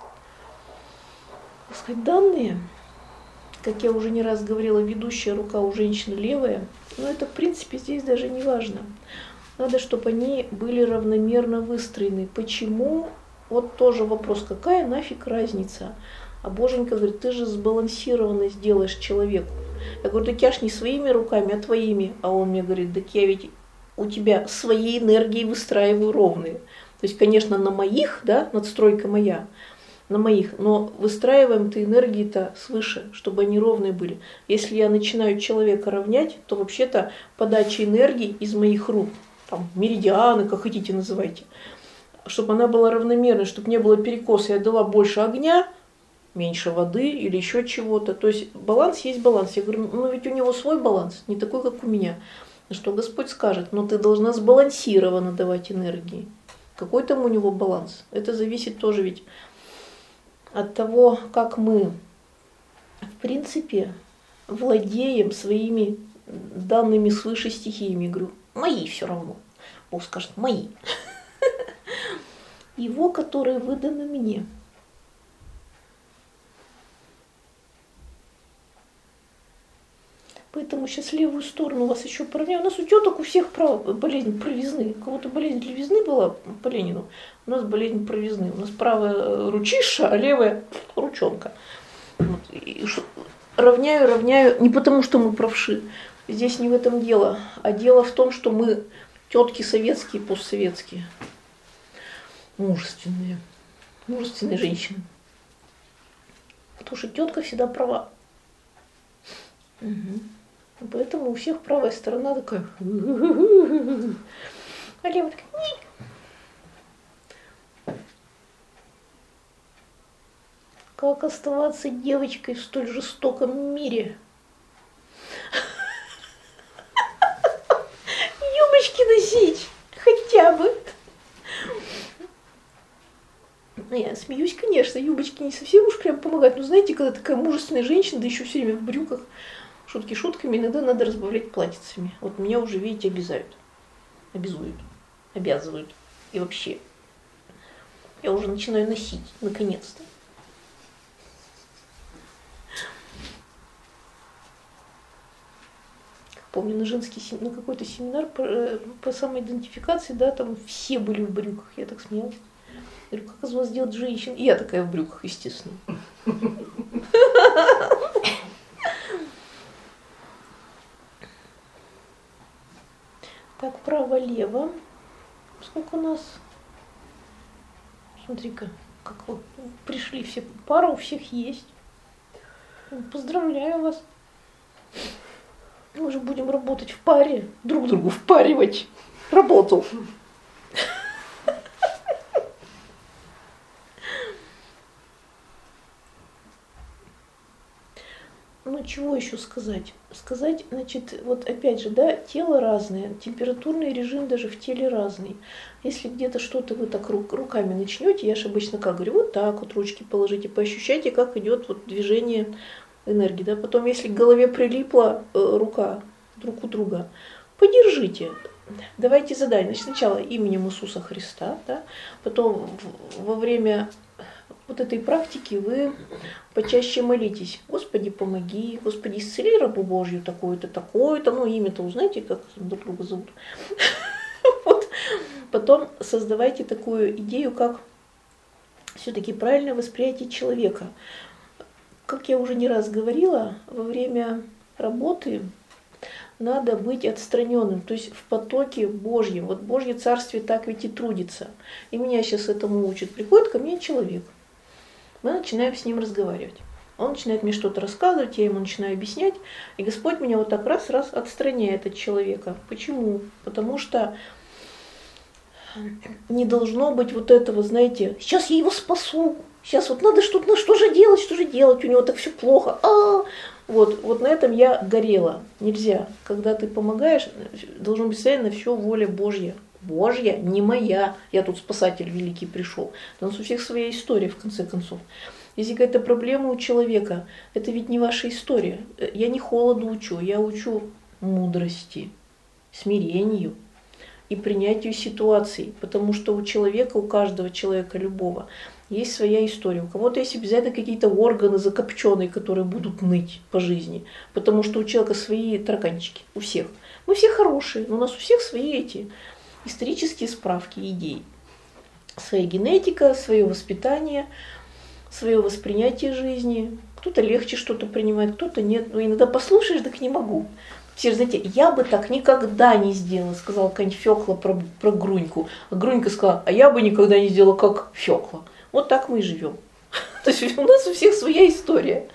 так сказать, данные. Как я уже не раз говорила, ведущая рука у женщины левая. Но это, в принципе, здесь даже не важно. Надо, чтобы они были равномерно выстроены. Почему? Вот тоже вопрос, какая нафиг разница? А Боженька говорит, ты же сбалансированно сделаешь человеку. Я говорю, так я ж не своими руками, а твоими. А он мне говорит, так я ведь у тебя своей энергией выстраиваю ровные. То есть, конечно, на моих, да, надстройка моя, на моих, но выстраиваем ты энергии-то свыше, чтобы они ровные были. Если я начинаю человека равнять, то вообще-то подача энергии из моих рук, там, меридианы, как хотите называйте, чтобы она была равномерной, чтобы не было перекоса. Я дала больше огня, меньше воды или еще чего-то. То есть баланс есть баланс. Я говорю, ну ведь у него свой баланс, не такой, как у меня. Что Господь скажет, но ты должна сбалансированно давать энергии. Какой там у него баланс? Это зависит тоже ведь от того, как мы, в принципе, владеем своими данными свыше стихиями. Я говорю, мои все равно. Бог скажет, мои. Его, которые выданы мне. Поэтому сейчас левую сторону у вас еще поровняю. У нас у теток у всех болезнь провизны. У кого-то болезнь левизны была по Ленину, у нас болезнь провизны. У нас правая ручиша, а левая ручонка. Вот. И равняю, равняю, не потому что мы правши. Здесь не в этом дело. А дело в том, что мы тетки советские, постсоветские. Мужественные. Мужественные женщины. Потому что тетка всегда права. Угу. Поэтому у всех правая сторона такая, а левая такая. Как оставаться девочкой в столь жестоком мире? Юбочки носить хотя бы. Я смеюсь, конечно, юбочки не совсем уж прям помогают. Но знаете, когда такая мужественная женщина, да еще все время в брюках, шутки шутками, иногда надо разбавлять платьицами. Вот меня уже, видите, обязают. Обязуют. Обязывают. И вообще. Я уже начинаю носить, наконец-то. помню, на женский на какой-то семинар по, по самоидентификации, да, там все были в брюках. Я так смеялась. Я говорю, как из вас сделать женщин? И я такая в брюках, естественно. Так, право-лево. Сколько у нас? Смотри-ка, как вот пришли все. Пара у всех есть. Поздравляю вас. Мы же будем работать в паре, друг другу впаривать работу. Ну, чего еще сказать? Сказать, значит, вот опять же, да, тело разное, температурный режим даже в теле разный. Если где-то что-то вы так рук, руками начнете, я же обычно как говорю, вот так вот ручки положите, поощущайте, как идет вот движение энергии, да. Потом, если к голове прилипла э, рука друг у друга, подержите. Давайте задание. Значит, сначала именем Иисуса Христа, да, потом в, во время вот этой практики вы почаще молитесь. Господи, помоги, Господи, исцели рабу Божью такое-то, такое-то, ну имя-то узнаете, как друг друга зовут. Вот. Потом создавайте такую идею, как все-таки правильное восприятие человека. Как я уже не раз говорила, во время работы надо быть отстраненным, то есть в потоке Божьем. Вот Божье Царствие так ведь и трудится. И меня сейчас этому учат. Приходит ко мне человек. Мы начинаем с ним разговаривать. Он начинает мне что-то рассказывать, я ему начинаю объяснять, и Господь меня вот так раз-раз отстраняет от человека. Почему? Потому что не должно быть вот этого, знаете, сейчас я его спасу, сейчас вот надо что-то, ну что же делать, что же делать, у него так все плохо. А-а-а. Вот, вот на этом я горела. Нельзя. Когда ты помогаешь, должно быть постоянно все воля Божья. Божья, не моя. Я тут спасатель великий пришел. У нас у всех своя история, в конце концов. Если какая-то проблема у человека, это ведь не ваша история. Я не холоду учу, я учу мудрости, смирению и принятию ситуаций. Потому что у человека, у каждого человека, любого, есть своя история. У кого-то есть обязательно какие-то органы закопченные, которые будут ныть по жизни. Потому что у человека свои тараканчики, у всех. Мы все хорошие, но у нас у всех свои эти исторические справки, идеи. Своя генетика, свое воспитание, свое воспринятие жизни. Кто-то легче что-то принимает, кто-то нет. Но иногда послушаешь, так не могу. Все же, знаете, я бы так никогда не сделала, сказала какая-нибудь Фёкла про, про Груньку. А Грунька сказала, а я бы никогда не сделала, как Фёкла. Вот так мы и живем. То есть у нас у всех своя история.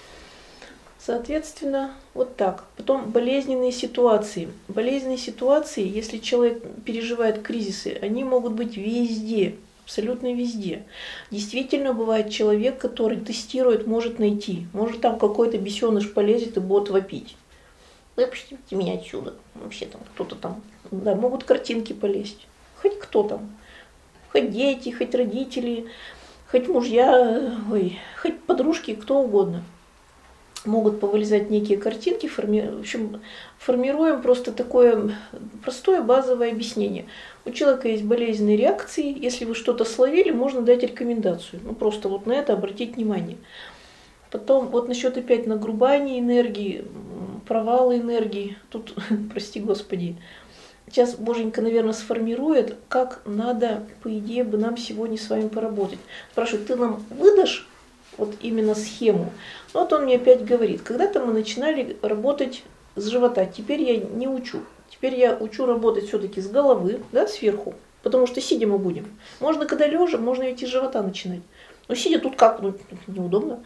Соответственно, вот так. Потом болезненные ситуации. Болезненные ситуации, если человек переживает кризисы, они могут быть везде, абсолютно везде. Действительно бывает человек, который тестирует, может найти. Может там какой-то бесеныш полезет и будет вопить. Выпустите меня отсюда. Вообще там кто-то там. Да, могут картинки полезть. Хоть кто там. Хоть дети, хоть родители, хоть мужья, ой, хоть подружки, кто угодно. Могут повылезать некие картинки, форми... в общем, формируем просто такое простое базовое объяснение. У человека есть болезненные реакции, если вы что-то словили, можно дать рекомендацию. Ну просто вот на это обратить внимание. Потом вот насчет опять нагрубания энергии, провала энергии, тут, прости Господи, сейчас Боженька, наверное, сформирует, как надо, по идее, бы нам сегодня с вами поработать. Спрашивает, ты нам выдашь вот именно схему? Вот он мне опять говорит, когда-то мы начинали работать с живота, теперь я не учу. Теперь я учу работать все-таки с головы, да, сверху, потому что сидя мы будем. Можно когда лежа, можно ведь и с живота начинать. Но сидя тут как, ну, неудобно.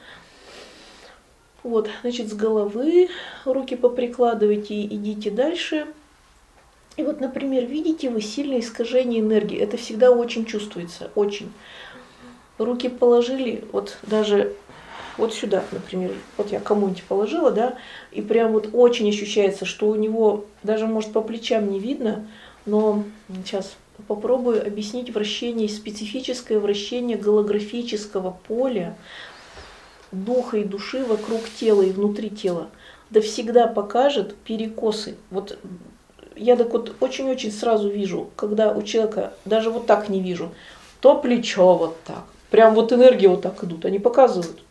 Вот, значит, с головы руки поприкладывайте и идите дальше. И вот, например, видите вы сильное искажение энергии. Это всегда очень чувствуется, очень. Руки положили, вот даже вот сюда, например, вот я кому-нибудь положила, да, и прям вот очень ощущается, что у него даже, может, по плечам не видно, но сейчас попробую объяснить вращение, специфическое вращение голографического поля духа и души вокруг тела и внутри тела. Да всегда покажет перекосы. Вот я так вот очень-очень сразу вижу, когда у человека, даже вот так не вижу, то плечо вот так, прям вот энергии вот так идут, они показывают.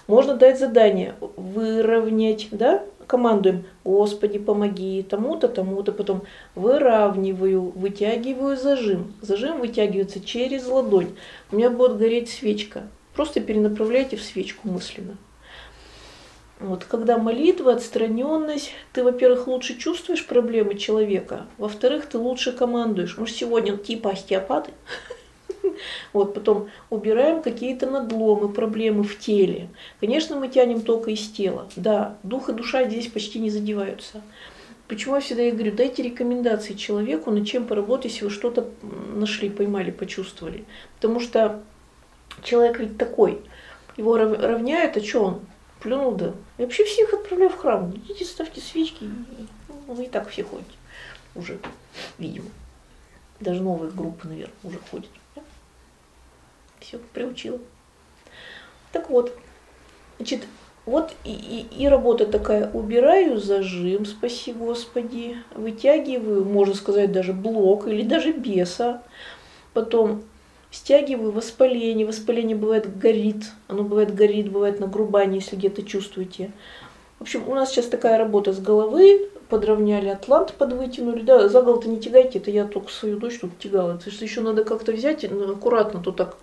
Можно дать задание, выровнять, да, командуем, Господи, помоги, тому-то, тому-то, потом выравниваю, вытягиваю зажим. Зажим вытягивается через ладонь. У меня будет гореть свечка. Просто перенаправляйте в свечку мысленно. Вот, когда молитва, отстраненность, ты, во-первых, лучше чувствуешь проблемы человека, во-вторых, ты лучше командуешь. Мы же сегодня типа остеопаты. Вот, потом убираем какие-то надломы, проблемы в теле. Конечно, мы тянем только из тела. Да, дух и душа здесь почти не задеваются. Почему я всегда и говорю, дайте рекомендации человеку, над чем поработать, если вы что-то нашли, поймали, почувствовали. Потому что человек ведь такой. Его равняют, а что он? Плюнул, да. Я вообще всех отправляю в храм. Идите, ставьте свечки. Ну, вы и так все ходите. Уже, видимо. Даже новые группы, наверное, уже ходят. Все, приучила. Так вот, значит, вот и, и, и работа такая. Убираю зажим, спаси Господи. Вытягиваю, можно сказать, даже блок или даже беса. Потом стягиваю воспаление. Воспаление бывает горит. Оно бывает горит, бывает нагрубание, если где-то чувствуете. В общем, у нас сейчас такая работа с головы. Подровняли атлант, подвытянули. Да, за голову-то не тягайте, это я только свою дочь тут тягала. Это что еще надо как-то взять, ну, аккуратно, то так.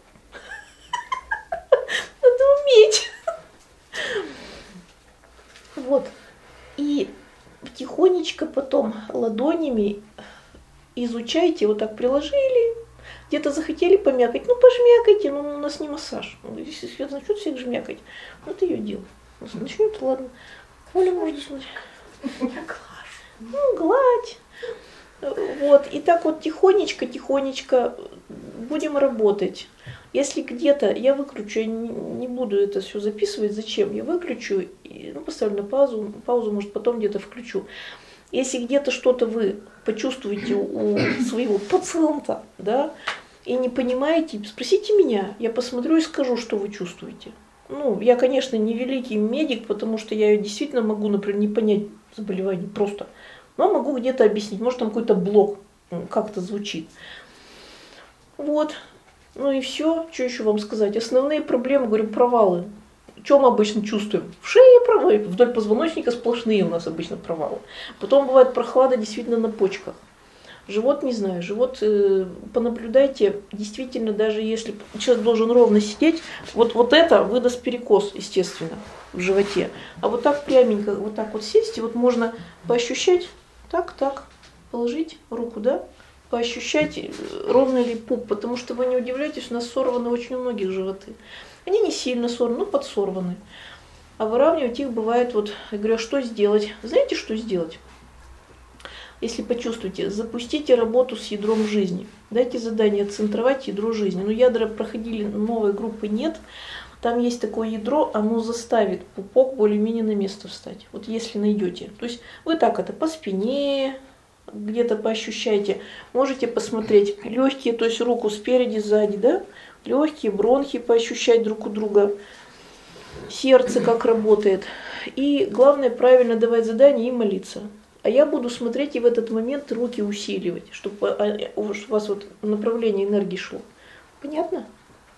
Надо уметь. Вот. И тихонечко потом ладонями изучайте, вот так приложили. Где-то захотели помякать, ну пожмякайте, но у нас не массаж. Если Света начнет всех жмякать, вот ее дело. Начнет, ладно. Оля, можно смотреть. Ну, гладь. Вот. И так вот тихонечко, тихонечко будем работать. Если где-то, я выключу, я не, не буду это все записывать, зачем? Я выключу, и, ну, поставлю на паузу, паузу, может, потом где-то включу. Если где-то что-то вы почувствуете у своего пациента, да, и не понимаете, спросите меня, я посмотрю и скажу, что вы чувствуете. Ну, я, конечно, не великий медик, потому что я действительно могу, например, не понять заболевание просто, но могу где-то объяснить, может, там какой-то блок как-то звучит. Вот. Ну и все, что еще вам сказать. Основные проблемы, говорю, провалы. Что мы обычно чувствуем? В шее провалы, вдоль позвоночника сплошные у нас обычно провалы. Потом бывает прохлада действительно на почках. Живот, не знаю, живот, э, понаблюдайте, действительно, даже если человек должен ровно сидеть, вот, вот это выдаст перекос, естественно, в животе. А вот так пряменько, вот так вот сесть, и вот можно поощущать, так, так, положить руку, да, поощущать, ровно ли пуп, потому что вы не удивляйтесь, у нас сорваны очень у многих животы. Они не сильно сорваны, но подсорваны. А выравнивать их бывает, вот, я говорю, а что сделать? Знаете, что сделать? Если почувствуете, запустите работу с ядром жизни. Дайте задание центровать ядро жизни. Но ядра проходили, новой группы нет. Там есть такое ядро, оно заставит пупок более-менее на место встать. Вот если найдете. То есть вы так это по спине, где-то поощущайте. Можете посмотреть легкие, то есть руку спереди, сзади, да? Легкие, бронхи поощущать друг у друга. Сердце как работает. И главное правильно давать задания и молиться. А я буду смотреть и в этот момент руки усиливать, чтобы у вас вот направление энергии шло. Понятно?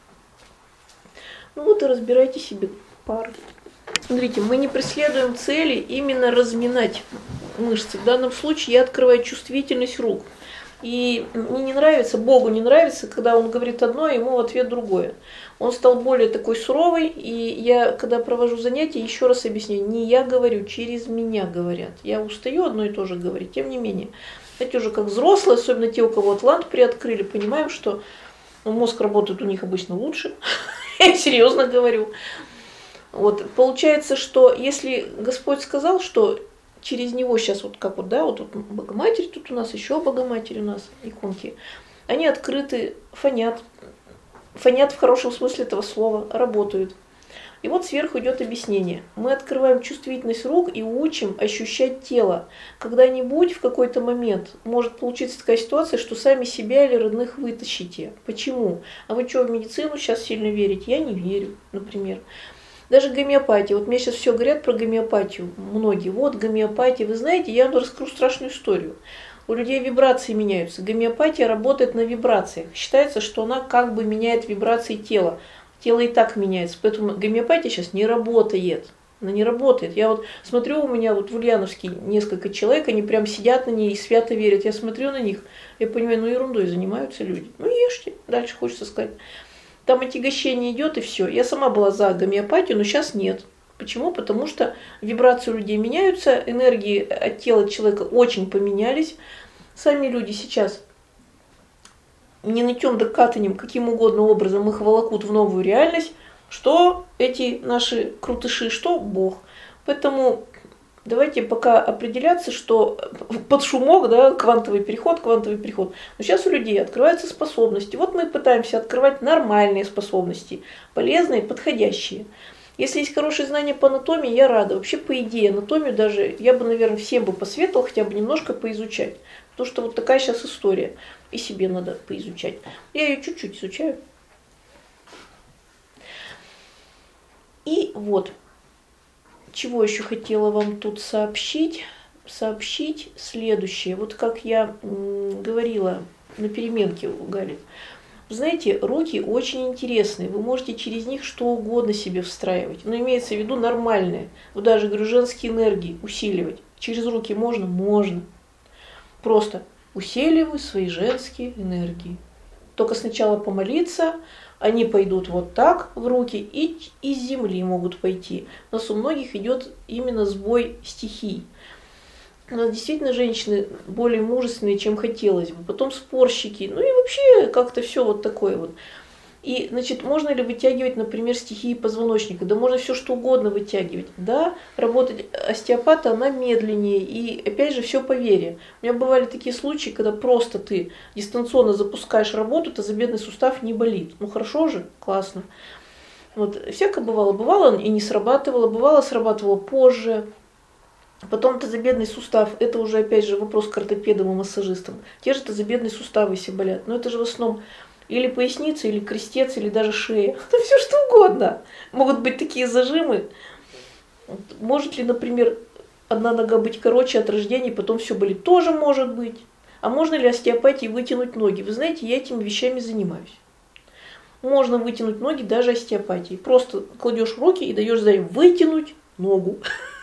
Ну вот и разбирайте себе пары. Смотрите, мы не преследуем цели именно разминать мышцы. В данном случае я открываю чувствительность рук. И мне не нравится, Богу не нравится, когда он говорит одно, а ему в ответ другое. Он стал более такой суровый, и я, когда провожу занятия, еще раз объясняю, не я говорю, через меня говорят. Я устаю одно и то же говорить, тем не менее. Знаете, уже как взрослые, особенно те, у кого атлант приоткрыли, понимаем, что мозг работает у них обычно лучше. Я серьезно говорю. Вот, получается, что если Господь сказал, что через него сейчас вот как вот, да, вот тут Богоматерь, тут у нас еще Богоматерь у нас, иконки, они открыты, фонят, фонят в хорошем смысле этого слова, работают. И вот сверху идет объяснение. Мы открываем чувствительность рук и учим ощущать тело. Когда-нибудь в какой-то момент может получиться такая ситуация, что сами себя или родных вытащите. Почему? А вы что, в медицину сейчас сильно верите? Я не верю, например. Даже гомеопатия. Вот мне сейчас все говорят про гомеопатию. Многие. Вот гомеопатия. Вы знаете, я вам расскажу страшную историю. У людей вибрации меняются. Гомеопатия работает на вибрациях. Считается, что она как бы меняет вибрации тела. Тело и так меняется. Поэтому гомеопатия сейчас не работает. Она не работает. Я вот смотрю, у меня вот в Ульяновске несколько человек, они прям сидят на ней и свято верят. Я смотрю на них, я понимаю, ну ерундой занимаются люди. Ну ешьте, дальше хочется сказать. Там отягощение идет и все. Я сама была за гомеопатию, но сейчас нет. Почему? Потому что вибрации у людей меняются, энергии от тела человека очень поменялись. Сами люди сейчас не нытьем да катанем, каким угодно образом их волокут в новую реальность, что эти наши крутыши, что Бог. Поэтому давайте пока определяться, что под шумок, да, квантовый переход, квантовый переход. Но сейчас у людей открываются способности. Вот мы пытаемся открывать нормальные способности, полезные, подходящие. Если есть хорошие знания по анатомии, я рада. Вообще, по идее, анатомию даже я бы, наверное, всем бы посоветовала хотя бы немножко поизучать. Потому что вот такая сейчас история. И себе надо поизучать. Я ее чуть-чуть изучаю. И вот, чего еще хотела вам тут сообщить? Сообщить следующее. Вот как я м, говорила на переменке у Гали. Знаете, руки очень интересные. Вы можете через них что угодно себе встраивать. Но имеется в виду нормальные. Вот даже, говорю, женские энергии усиливать. Через руки можно? Можно. Просто усиливаю свои женские энергии. Только сначала помолиться. Они пойдут вот так в руки и из земли могут пойти. У нас у многих идет именно сбой стихий. У нас действительно женщины более мужественные, чем хотелось бы. Потом спорщики. Ну и вообще как-то все вот такое вот. И, значит, можно ли вытягивать, например, стихии позвоночника? Да можно все что угодно вытягивать. Да, работать остеопата, она медленнее. И, опять же, все по вере. У меня бывали такие случаи, когда просто ты дистанционно запускаешь работу, тазобедренный сустав не болит. Ну, хорошо же, классно. Вот, всякое бывало. Бывало и не срабатывало, бывало срабатывало позже. Потом тазобедренный сустав, это уже, опять же, вопрос к ортопедам и массажистам. Те же тазобедренные суставы все болят. Но это же в основном или поясница, или крестец, или даже шея. Да все что угодно. Могут быть такие зажимы. Может ли, например, одна нога быть короче от рождения, и потом все болит? Тоже может быть. А можно ли остеопатией вытянуть ноги? Вы знаете, я этими вещами занимаюсь. Можно вытянуть ноги даже остеопатией. Просто кладешь руки и даешь задание вытянуть ногу.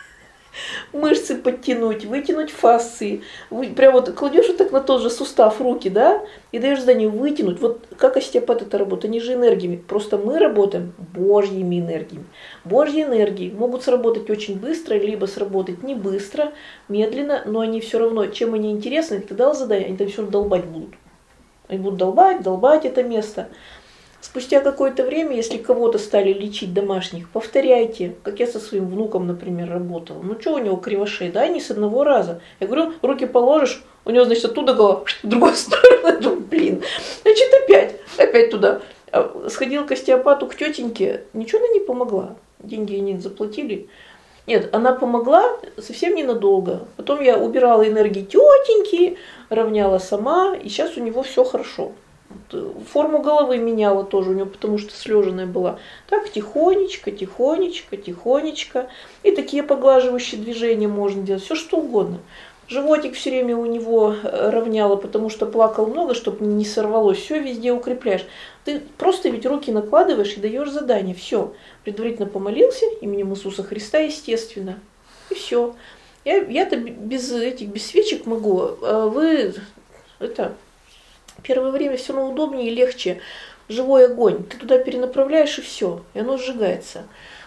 Мышцы подтянуть, вытянуть фасции. Прям вот кладешь вот так на тот же сустав руки, да, и даешь задание вытянуть. Вот как остеопат это работает? Они же энергиями. Просто мы работаем божьими энергиями. Божьи энергии могут сработать очень быстро, либо сработать не быстро, медленно, но они все равно, чем они интересны, ты дал задание, они там все долбать будут. Они будут долбать, долбать это место. Спустя какое-то время, если кого-то стали лечить домашних, повторяйте, как я со своим внуком, например, работала. Ну что у него кривошей, да, не с одного раза. Я говорю, руки положишь, у него, значит, оттуда голова, в другую сторону, думаю, блин, значит, опять, опять туда. Сходил к остеопату, к тетеньке, ничего она не помогла, деньги они заплатили. Нет, она помогла совсем ненадолго. Потом я убирала энергии тетеньки, равняла сама, и сейчас у него все хорошо. Форму головы меняла тоже у него, потому что слеженная была. Так тихонечко, тихонечко, тихонечко. И такие поглаживающие движения можно делать, все что угодно. Животик все время у него равняла, потому что плакал много, чтобы не сорвалось. Все везде укрепляешь. Ты просто ведь руки накладываешь и даешь задание. Все. Предварительно помолился именем Иисуса Христа, естественно. И все. Я, я-то без этих, без свечек могу. А вы это... Первое время все равно удобнее и легче. Живой огонь. Ты туда перенаправляешь и все. И оно сжигается.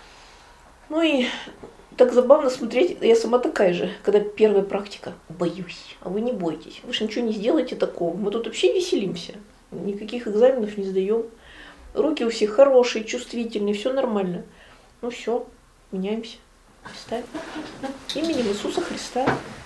Ну и так забавно смотреть. Я сама такая же. Когда первая практика. Боюсь. А вы не бойтесь. Вы же ничего не сделаете такого. Мы тут вообще веселимся. Никаких экзаменов не сдаем. Руки у всех хорошие, чувствительные. Все нормально. Ну все. Меняемся. Ставим. Именем Иисуса Христа.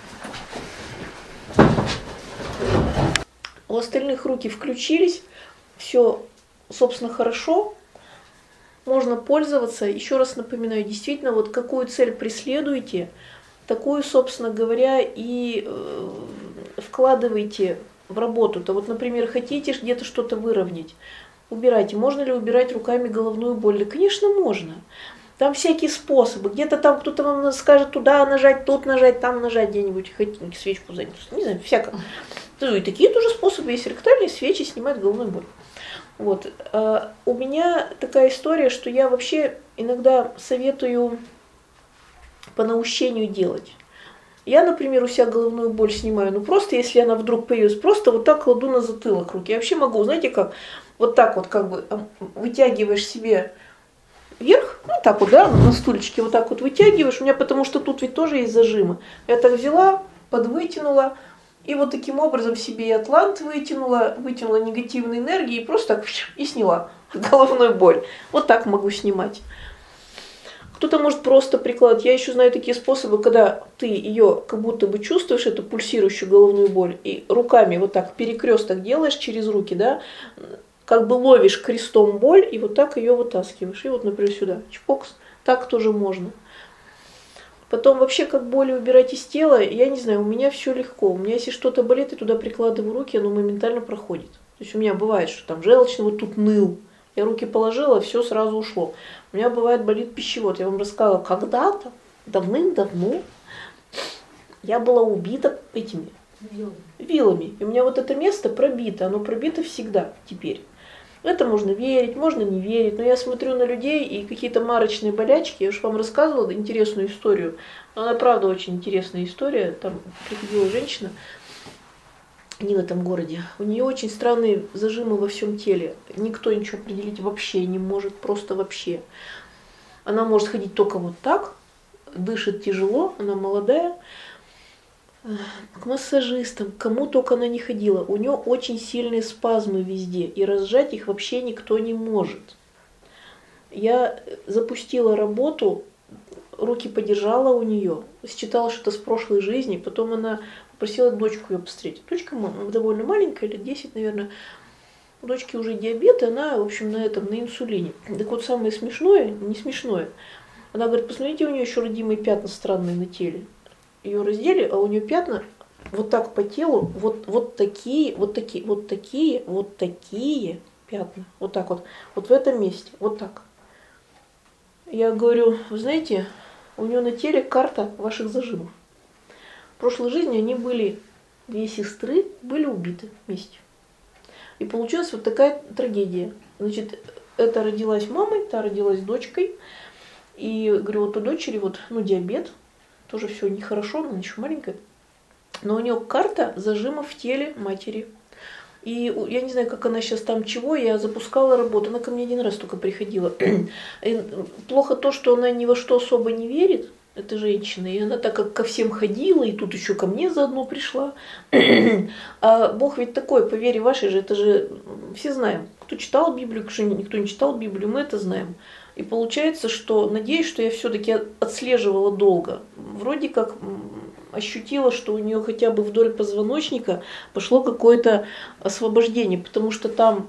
У остальных руки включились, все, собственно, хорошо, можно пользоваться. Еще раз напоминаю, действительно, вот какую цель преследуете, такую, собственно говоря, и э, вкладывайте в работу-то. Вот, например, хотите где-то что-то выровнять, убирайте. Можно ли убирать руками головную боль? Да, конечно, можно. Там всякие способы. Где-то там кто-то вам скажет туда нажать, тут нажать, там нажать где-нибудь, хоть свечку занять. Не знаю, всяко. И такие тоже способы есть. Ректальные свечи снимают головную боль. Вот. А у меня такая история, что я вообще иногда советую по наущению делать. Я, например, у себя головную боль снимаю, ну просто если она вдруг появилась, просто вот так кладу на затылок руки. Я вообще могу, знаете как, вот так вот как бы вытягиваешь себе вверх, ну так вот, да, на стульчике вот так вот вытягиваешь. У меня потому что тут ведь тоже есть зажимы. Я так взяла, подвытянула, и вот таким образом себе и атлант вытянула, вытянула негативные энергии и просто так и сняла головную боль. Вот так могу снимать. Кто-то может просто прикладывать. Я еще знаю такие способы, когда ты ее как будто бы чувствуешь, эту пульсирующую головную боль, и руками вот так перекресток делаешь через руки, да, как бы ловишь крестом боль и вот так ее вытаскиваешь. И вот, например, сюда, чпокс, так тоже можно. Потом вообще как боли убирать из тела, я не знаю, у меня все легко. У меня если что-то болит, я туда прикладываю руки, оно моментально проходит. То есть у меня бывает, что там желчный вот тут ныл. Я руки положила, все сразу ушло. У меня бывает болит пищевод. Я вам рассказала, когда-то, давным-давно, я была убита этими вилами. вилами. И у меня вот это место пробито, оно пробито всегда теперь. В это можно верить, можно не верить, но я смотрю на людей и какие-то марочные болячки. Я уж вам рассказывала интересную историю, но она правда очень интересная история. Там приходила женщина, не в этом городе, у нее очень странные зажимы во всем теле. Никто ничего определить вообще не может, просто вообще. Она может ходить только вот так, дышит тяжело, она молодая. К массажистам, к кому только она не ходила. У нее очень сильные спазмы везде, и разжать их вообще никто не может. Я запустила работу, руки подержала у нее, считала, что это с прошлой жизни, потом она попросила дочку ее посмотреть. Дочка довольно маленькая, лет десять, наверное. У дочки уже диабет, и она, в общем, на этом, на инсулине. Так вот, самое смешное, не смешное, она говорит, посмотрите, у нее еще родимые пятна странные на теле. Ее раздели, а у нее пятна вот так по телу, вот, вот такие, вот такие, вот такие, вот такие пятна, вот так вот, вот в этом месте, вот так. Я говорю, вы знаете, у нее на теле карта ваших зажимов. В прошлой жизни они были, две сестры были убиты вместе. И получилась вот такая трагедия. Значит, эта родилась мамой, та родилась дочкой. И говорю, вот у дочери вот, ну, диабет, тоже все нехорошо, она еще маленькая. Но у нее карта зажимов в теле матери. И я не знаю, как она сейчас там чего, я запускала работу. Она ко мне один раз только приходила. И плохо то, что она ни во что особо не верит, эта женщина. И она так как ко всем ходила, и тут еще ко мне заодно пришла. А Бог ведь такой, по вере вашей же, это же все знаем. Кто читал Библию, кто никто не читал Библию, мы это знаем. И получается, что, надеюсь, что я все-таки отслеживала долго. Вроде как ощутила, что у нее хотя бы вдоль позвоночника пошло какое-то освобождение, потому что там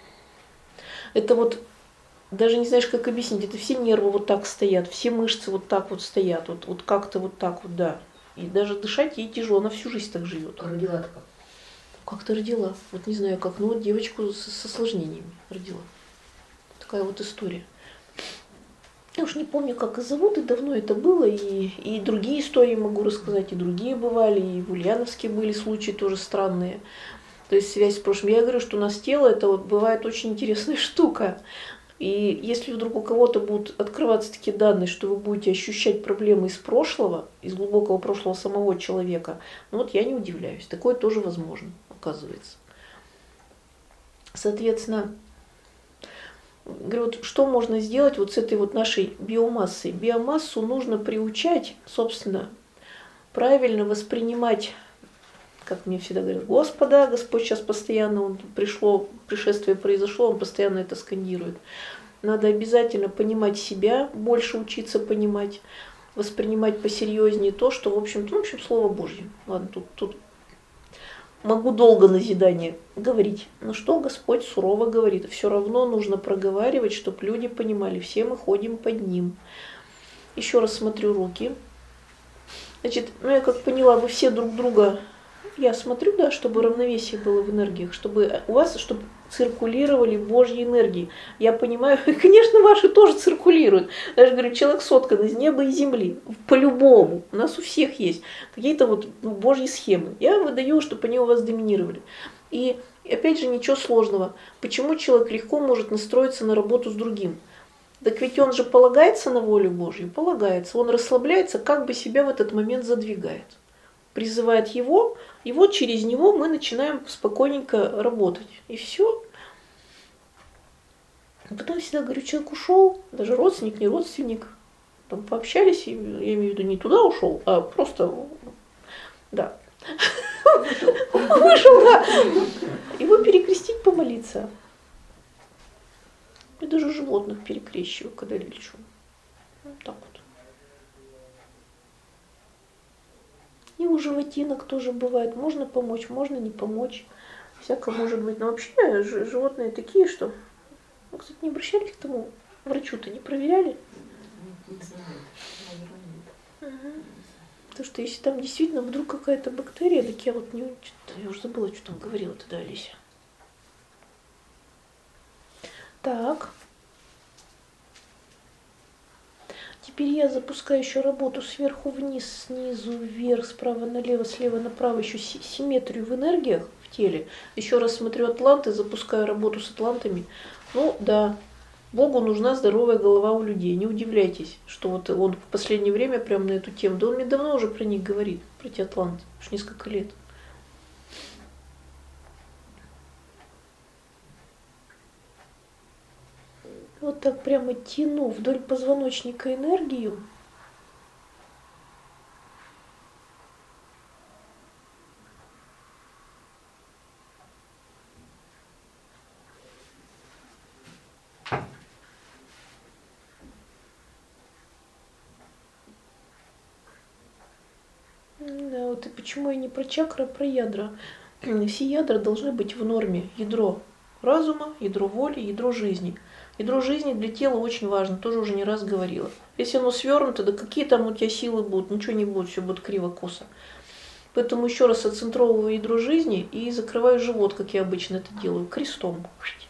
это вот, даже не знаешь, как объяснить, это все нервы вот так стоят, все мышцы вот так вот стоят, вот, вот как-то вот так вот, да. И даже дышать ей тяжело, она всю жизнь так живет. А родила-то как? Как-то родила, вот не знаю как, ну вот девочку с, с осложнениями родила. Такая вот история. Я уж не помню, как их зовут, и давно это было, и, и другие истории могу рассказать, и другие бывали, и в Ульяновске были случаи тоже странные. То есть связь с прошлым. Я говорю, что у нас тело, это вот бывает очень интересная штука. И если вдруг у кого-то будут открываться такие данные, что вы будете ощущать проблемы из прошлого, из глубокого прошлого самого человека, ну вот я не удивляюсь. Такое тоже возможно, оказывается. Соответственно, говорю, вот что можно сделать вот с этой вот нашей биомассой? Биомассу нужно приучать, собственно, правильно воспринимать, как мне всегда говорят, Господа, Господь сейчас постоянно, он пришло, пришествие произошло, он постоянно это скандирует. Надо обязательно понимать себя, больше учиться понимать, воспринимать посерьезнее то, что, в общем, ну, в общем, Слово Божье. Ладно, тут, тут могу долго назидание говорить, но что Господь сурово говорит, все равно нужно проговаривать, чтобы люди понимали, все мы ходим под Ним. Еще раз смотрю руки. Значит, ну я как поняла, вы все друг друга, я смотрю, да, чтобы равновесие было в энергиях, чтобы у вас, чтобы циркулировали Божьи энергии. Я понимаю, конечно, ваши тоже циркулируют. Даже говорю, человек соткан из неба и земли. По-любому. У нас у всех есть какие-то вот ну, Божьи схемы. Я выдаю, чтобы они у вас доминировали. И И опять же, ничего сложного. Почему человек легко может настроиться на работу с другим? Так ведь он же полагается на волю Божью, полагается. Он расслабляется, как бы себя в этот момент задвигает. Призывает его, и вот через него мы начинаем спокойненько работать. И все. А потом всегда говорю, человек ушел, даже родственник, не родственник, там пообщались, я имею в виду, не туда ушел, а просто, да, вышел, да, его перекрестить, помолиться. Я даже животных перекрещиваю, когда лечу. Вот так вот. И у животинок тоже бывает. Можно помочь, можно не помочь. Всякое может быть. Но вообще животные такие, что... Вы, кстати, не обращались к тому врачу-то, не проверяли? Не знаю, наверное, нет. Угу. Потому что если там действительно вдруг какая-то бактерия, так я вот не... Я уже забыла, что там говорила тогда Олеся. Так. Теперь я запускаю еще работу сверху вниз, снизу вверх, справа налево, слева направо, еще симметрию в энергиях в теле. Еще раз смотрю атланты, запускаю работу с атлантами. Ну да, Богу нужна здоровая голова у людей. Не удивляйтесь, что вот он в последнее время прямо на эту тему, да он мне давно уже про них говорит, про эти атланты, уж несколько лет. Вот так прямо тяну вдоль позвоночника энергию. Да, вот и почему я не про чакры, а про ядра. Все ядра должны быть в норме. Ядро разума, ядро воли, ядро жизни. Ядро жизни для тела очень важно, тоже уже не раз говорила. Если оно свернуто, да какие там у тебя силы будут, ничего не будет, все будет криво-косо. Поэтому еще раз отцентровываю ядро жизни и закрываю живот, как я обычно это делаю, крестом.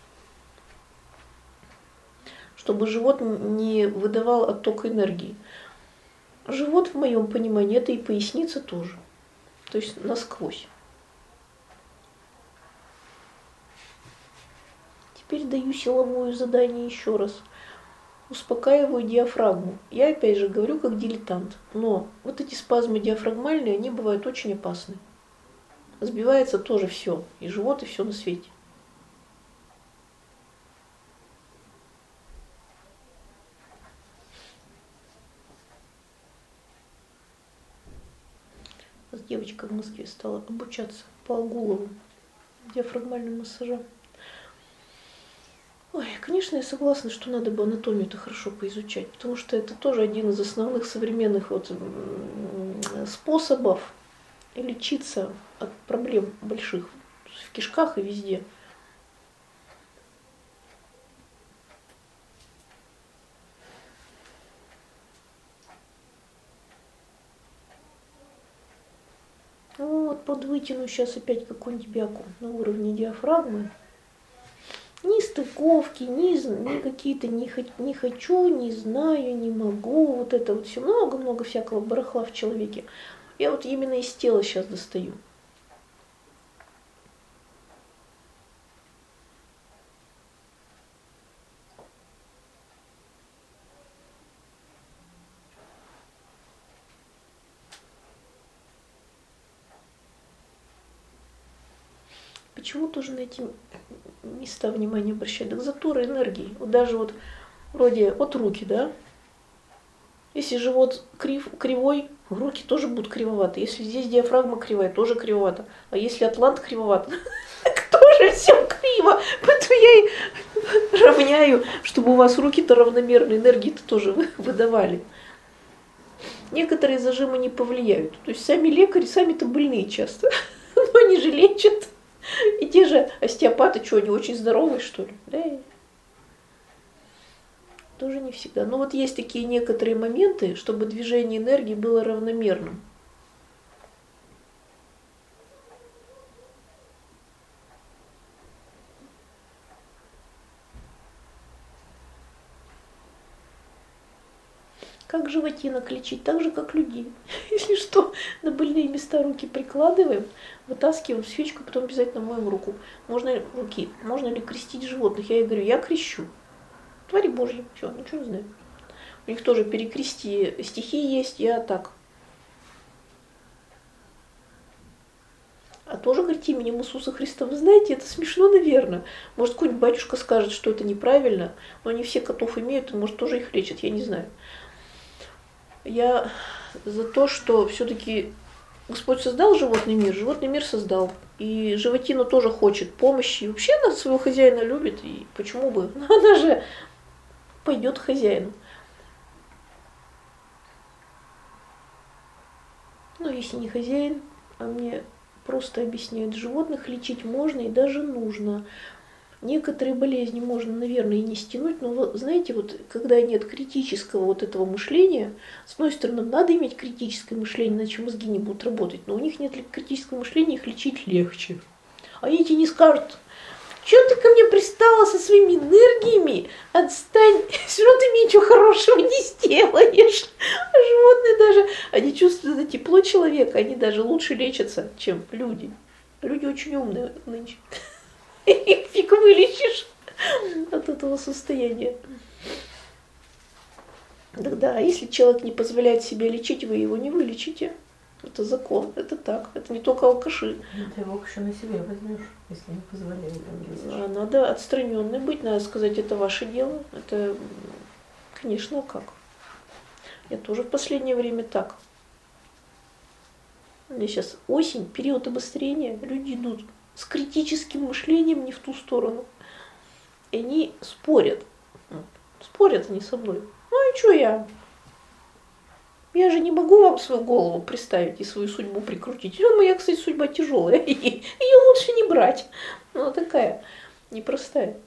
Чтобы живот не выдавал отток энергии. Живот, в моем понимании, это и поясница тоже. То есть насквозь. Теперь даю силовое задание еще раз. Успокаиваю диафрагму. Я опять же говорю как дилетант. Но вот эти спазмы диафрагмальные, они бывают очень опасны. Сбивается тоже все. И живот, и все на свете. Девочка в Москве стала обучаться по Агулову, диафрагмальным массажам. Ой, конечно, я согласна, что надо бы анатомию-то хорошо поизучать, потому что это тоже один из основных современных вот способов лечиться от проблем больших в кишках и везде. Вот, подвытяну сейчас опять какую-нибудь бяку на уровне диафрагмы. Ни стыковки, ни, ни какие-то не, не хочу, не знаю, не могу. Вот это вот все много-много всякого барахла в человеке. Я вот именно из тела сейчас достаю. Почему тоже на эти места внимания обращать? Так затор энергии. Вот даже вот вроде от руки, да? Если живот крив, кривой, руки тоже будут кривоваты. Если здесь диафрагма кривая, тоже кривовато. А если атлант кривоват, так тоже все криво. Поэтому я и равняю, чтобы у вас руки-то равномерно, энергии-то тоже выдавали. Некоторые зажимы не повлияют. То есть сами лекари, сами-то больные часто. Но они же лечат. И те же остеопаты, что, они очень здоровые, что ли? Да? Тоже не всегда. Но вот есть такие некоторые моменты, чтобы движение энергии было равномерным. Как животинок лечить? Так же, как людей. Если что, на больные места руки прикладываем, вытаскиваем свечку, потом обязательно моем руку. Можно ли, руки, можно ли крестить животных? Я ей говорю, я крещу. Твари Божьи, все, ничего не знаю. У них тоже перекрести стихи есть, я так. А тоже, говорит, именем Иисуса Христа. Вы знаете, это смешно, наверное. Может, какой-нибудь батюшка скажет, что это неправильно, но не все котов имеют, и, может, тоже их лечат, я не знаю. Я за то, что все-таки Господь создал животный мир, животный мир создал. И животина тоже хочет помощи. И вообще она своего хозяина любит. И почему бы? Она же пойдет к хозяину. Но если не хозяин, а мне просто объясняют, животных лечить можно и даже нужно. Некоторые болезни можно, наверное, и не стянуть, но вы знаете, вот когда нет критического вот этого мышления, с одной стороны, надо иметь критическое мышление, иначе мозги не будут работать, но у них нет критического мышления, их лечить легче. А эти не скажут, что ты ко мне пристала со своими энергиями, отстань, все равно ты мне ничего хорошего не сделаешь. А животные даже, они чувствуют это тепло человека, они даже лучше лечатся, чем люди. Люди очень умные нынче. Их фиг вылечишь от этого состояния. Тогда, если человек не позволяет себе лечить, вы его не вылечите. Это закон, это так. Это не только алкаши. Ты его еще на себе возьмешь, если не позволяет. А надо отстраненной быть, надо сказать, это ваше дело. Это, конечно, как. Я тоже в последнее время так. У меня сейчас осень, период обострения, люди идут с критическим мышлением не в ту сторону. И они спорят. Спорят они со мной. Ну и что я? Я же не могу вам свою голову представить и свою судьбу прикрутить. Ну, моя, кстати, судьба тяжелая. Ее лучше не брать. Она такая непростая.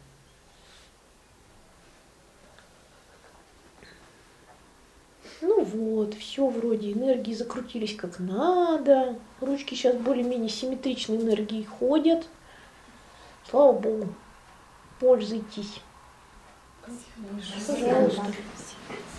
Ну вот, все вроде, энергии закрутились как надо. Ручки сейчас более-менее симметричной энергией ходят. Слава Богу. Пользуйтесь. Пожалуйста.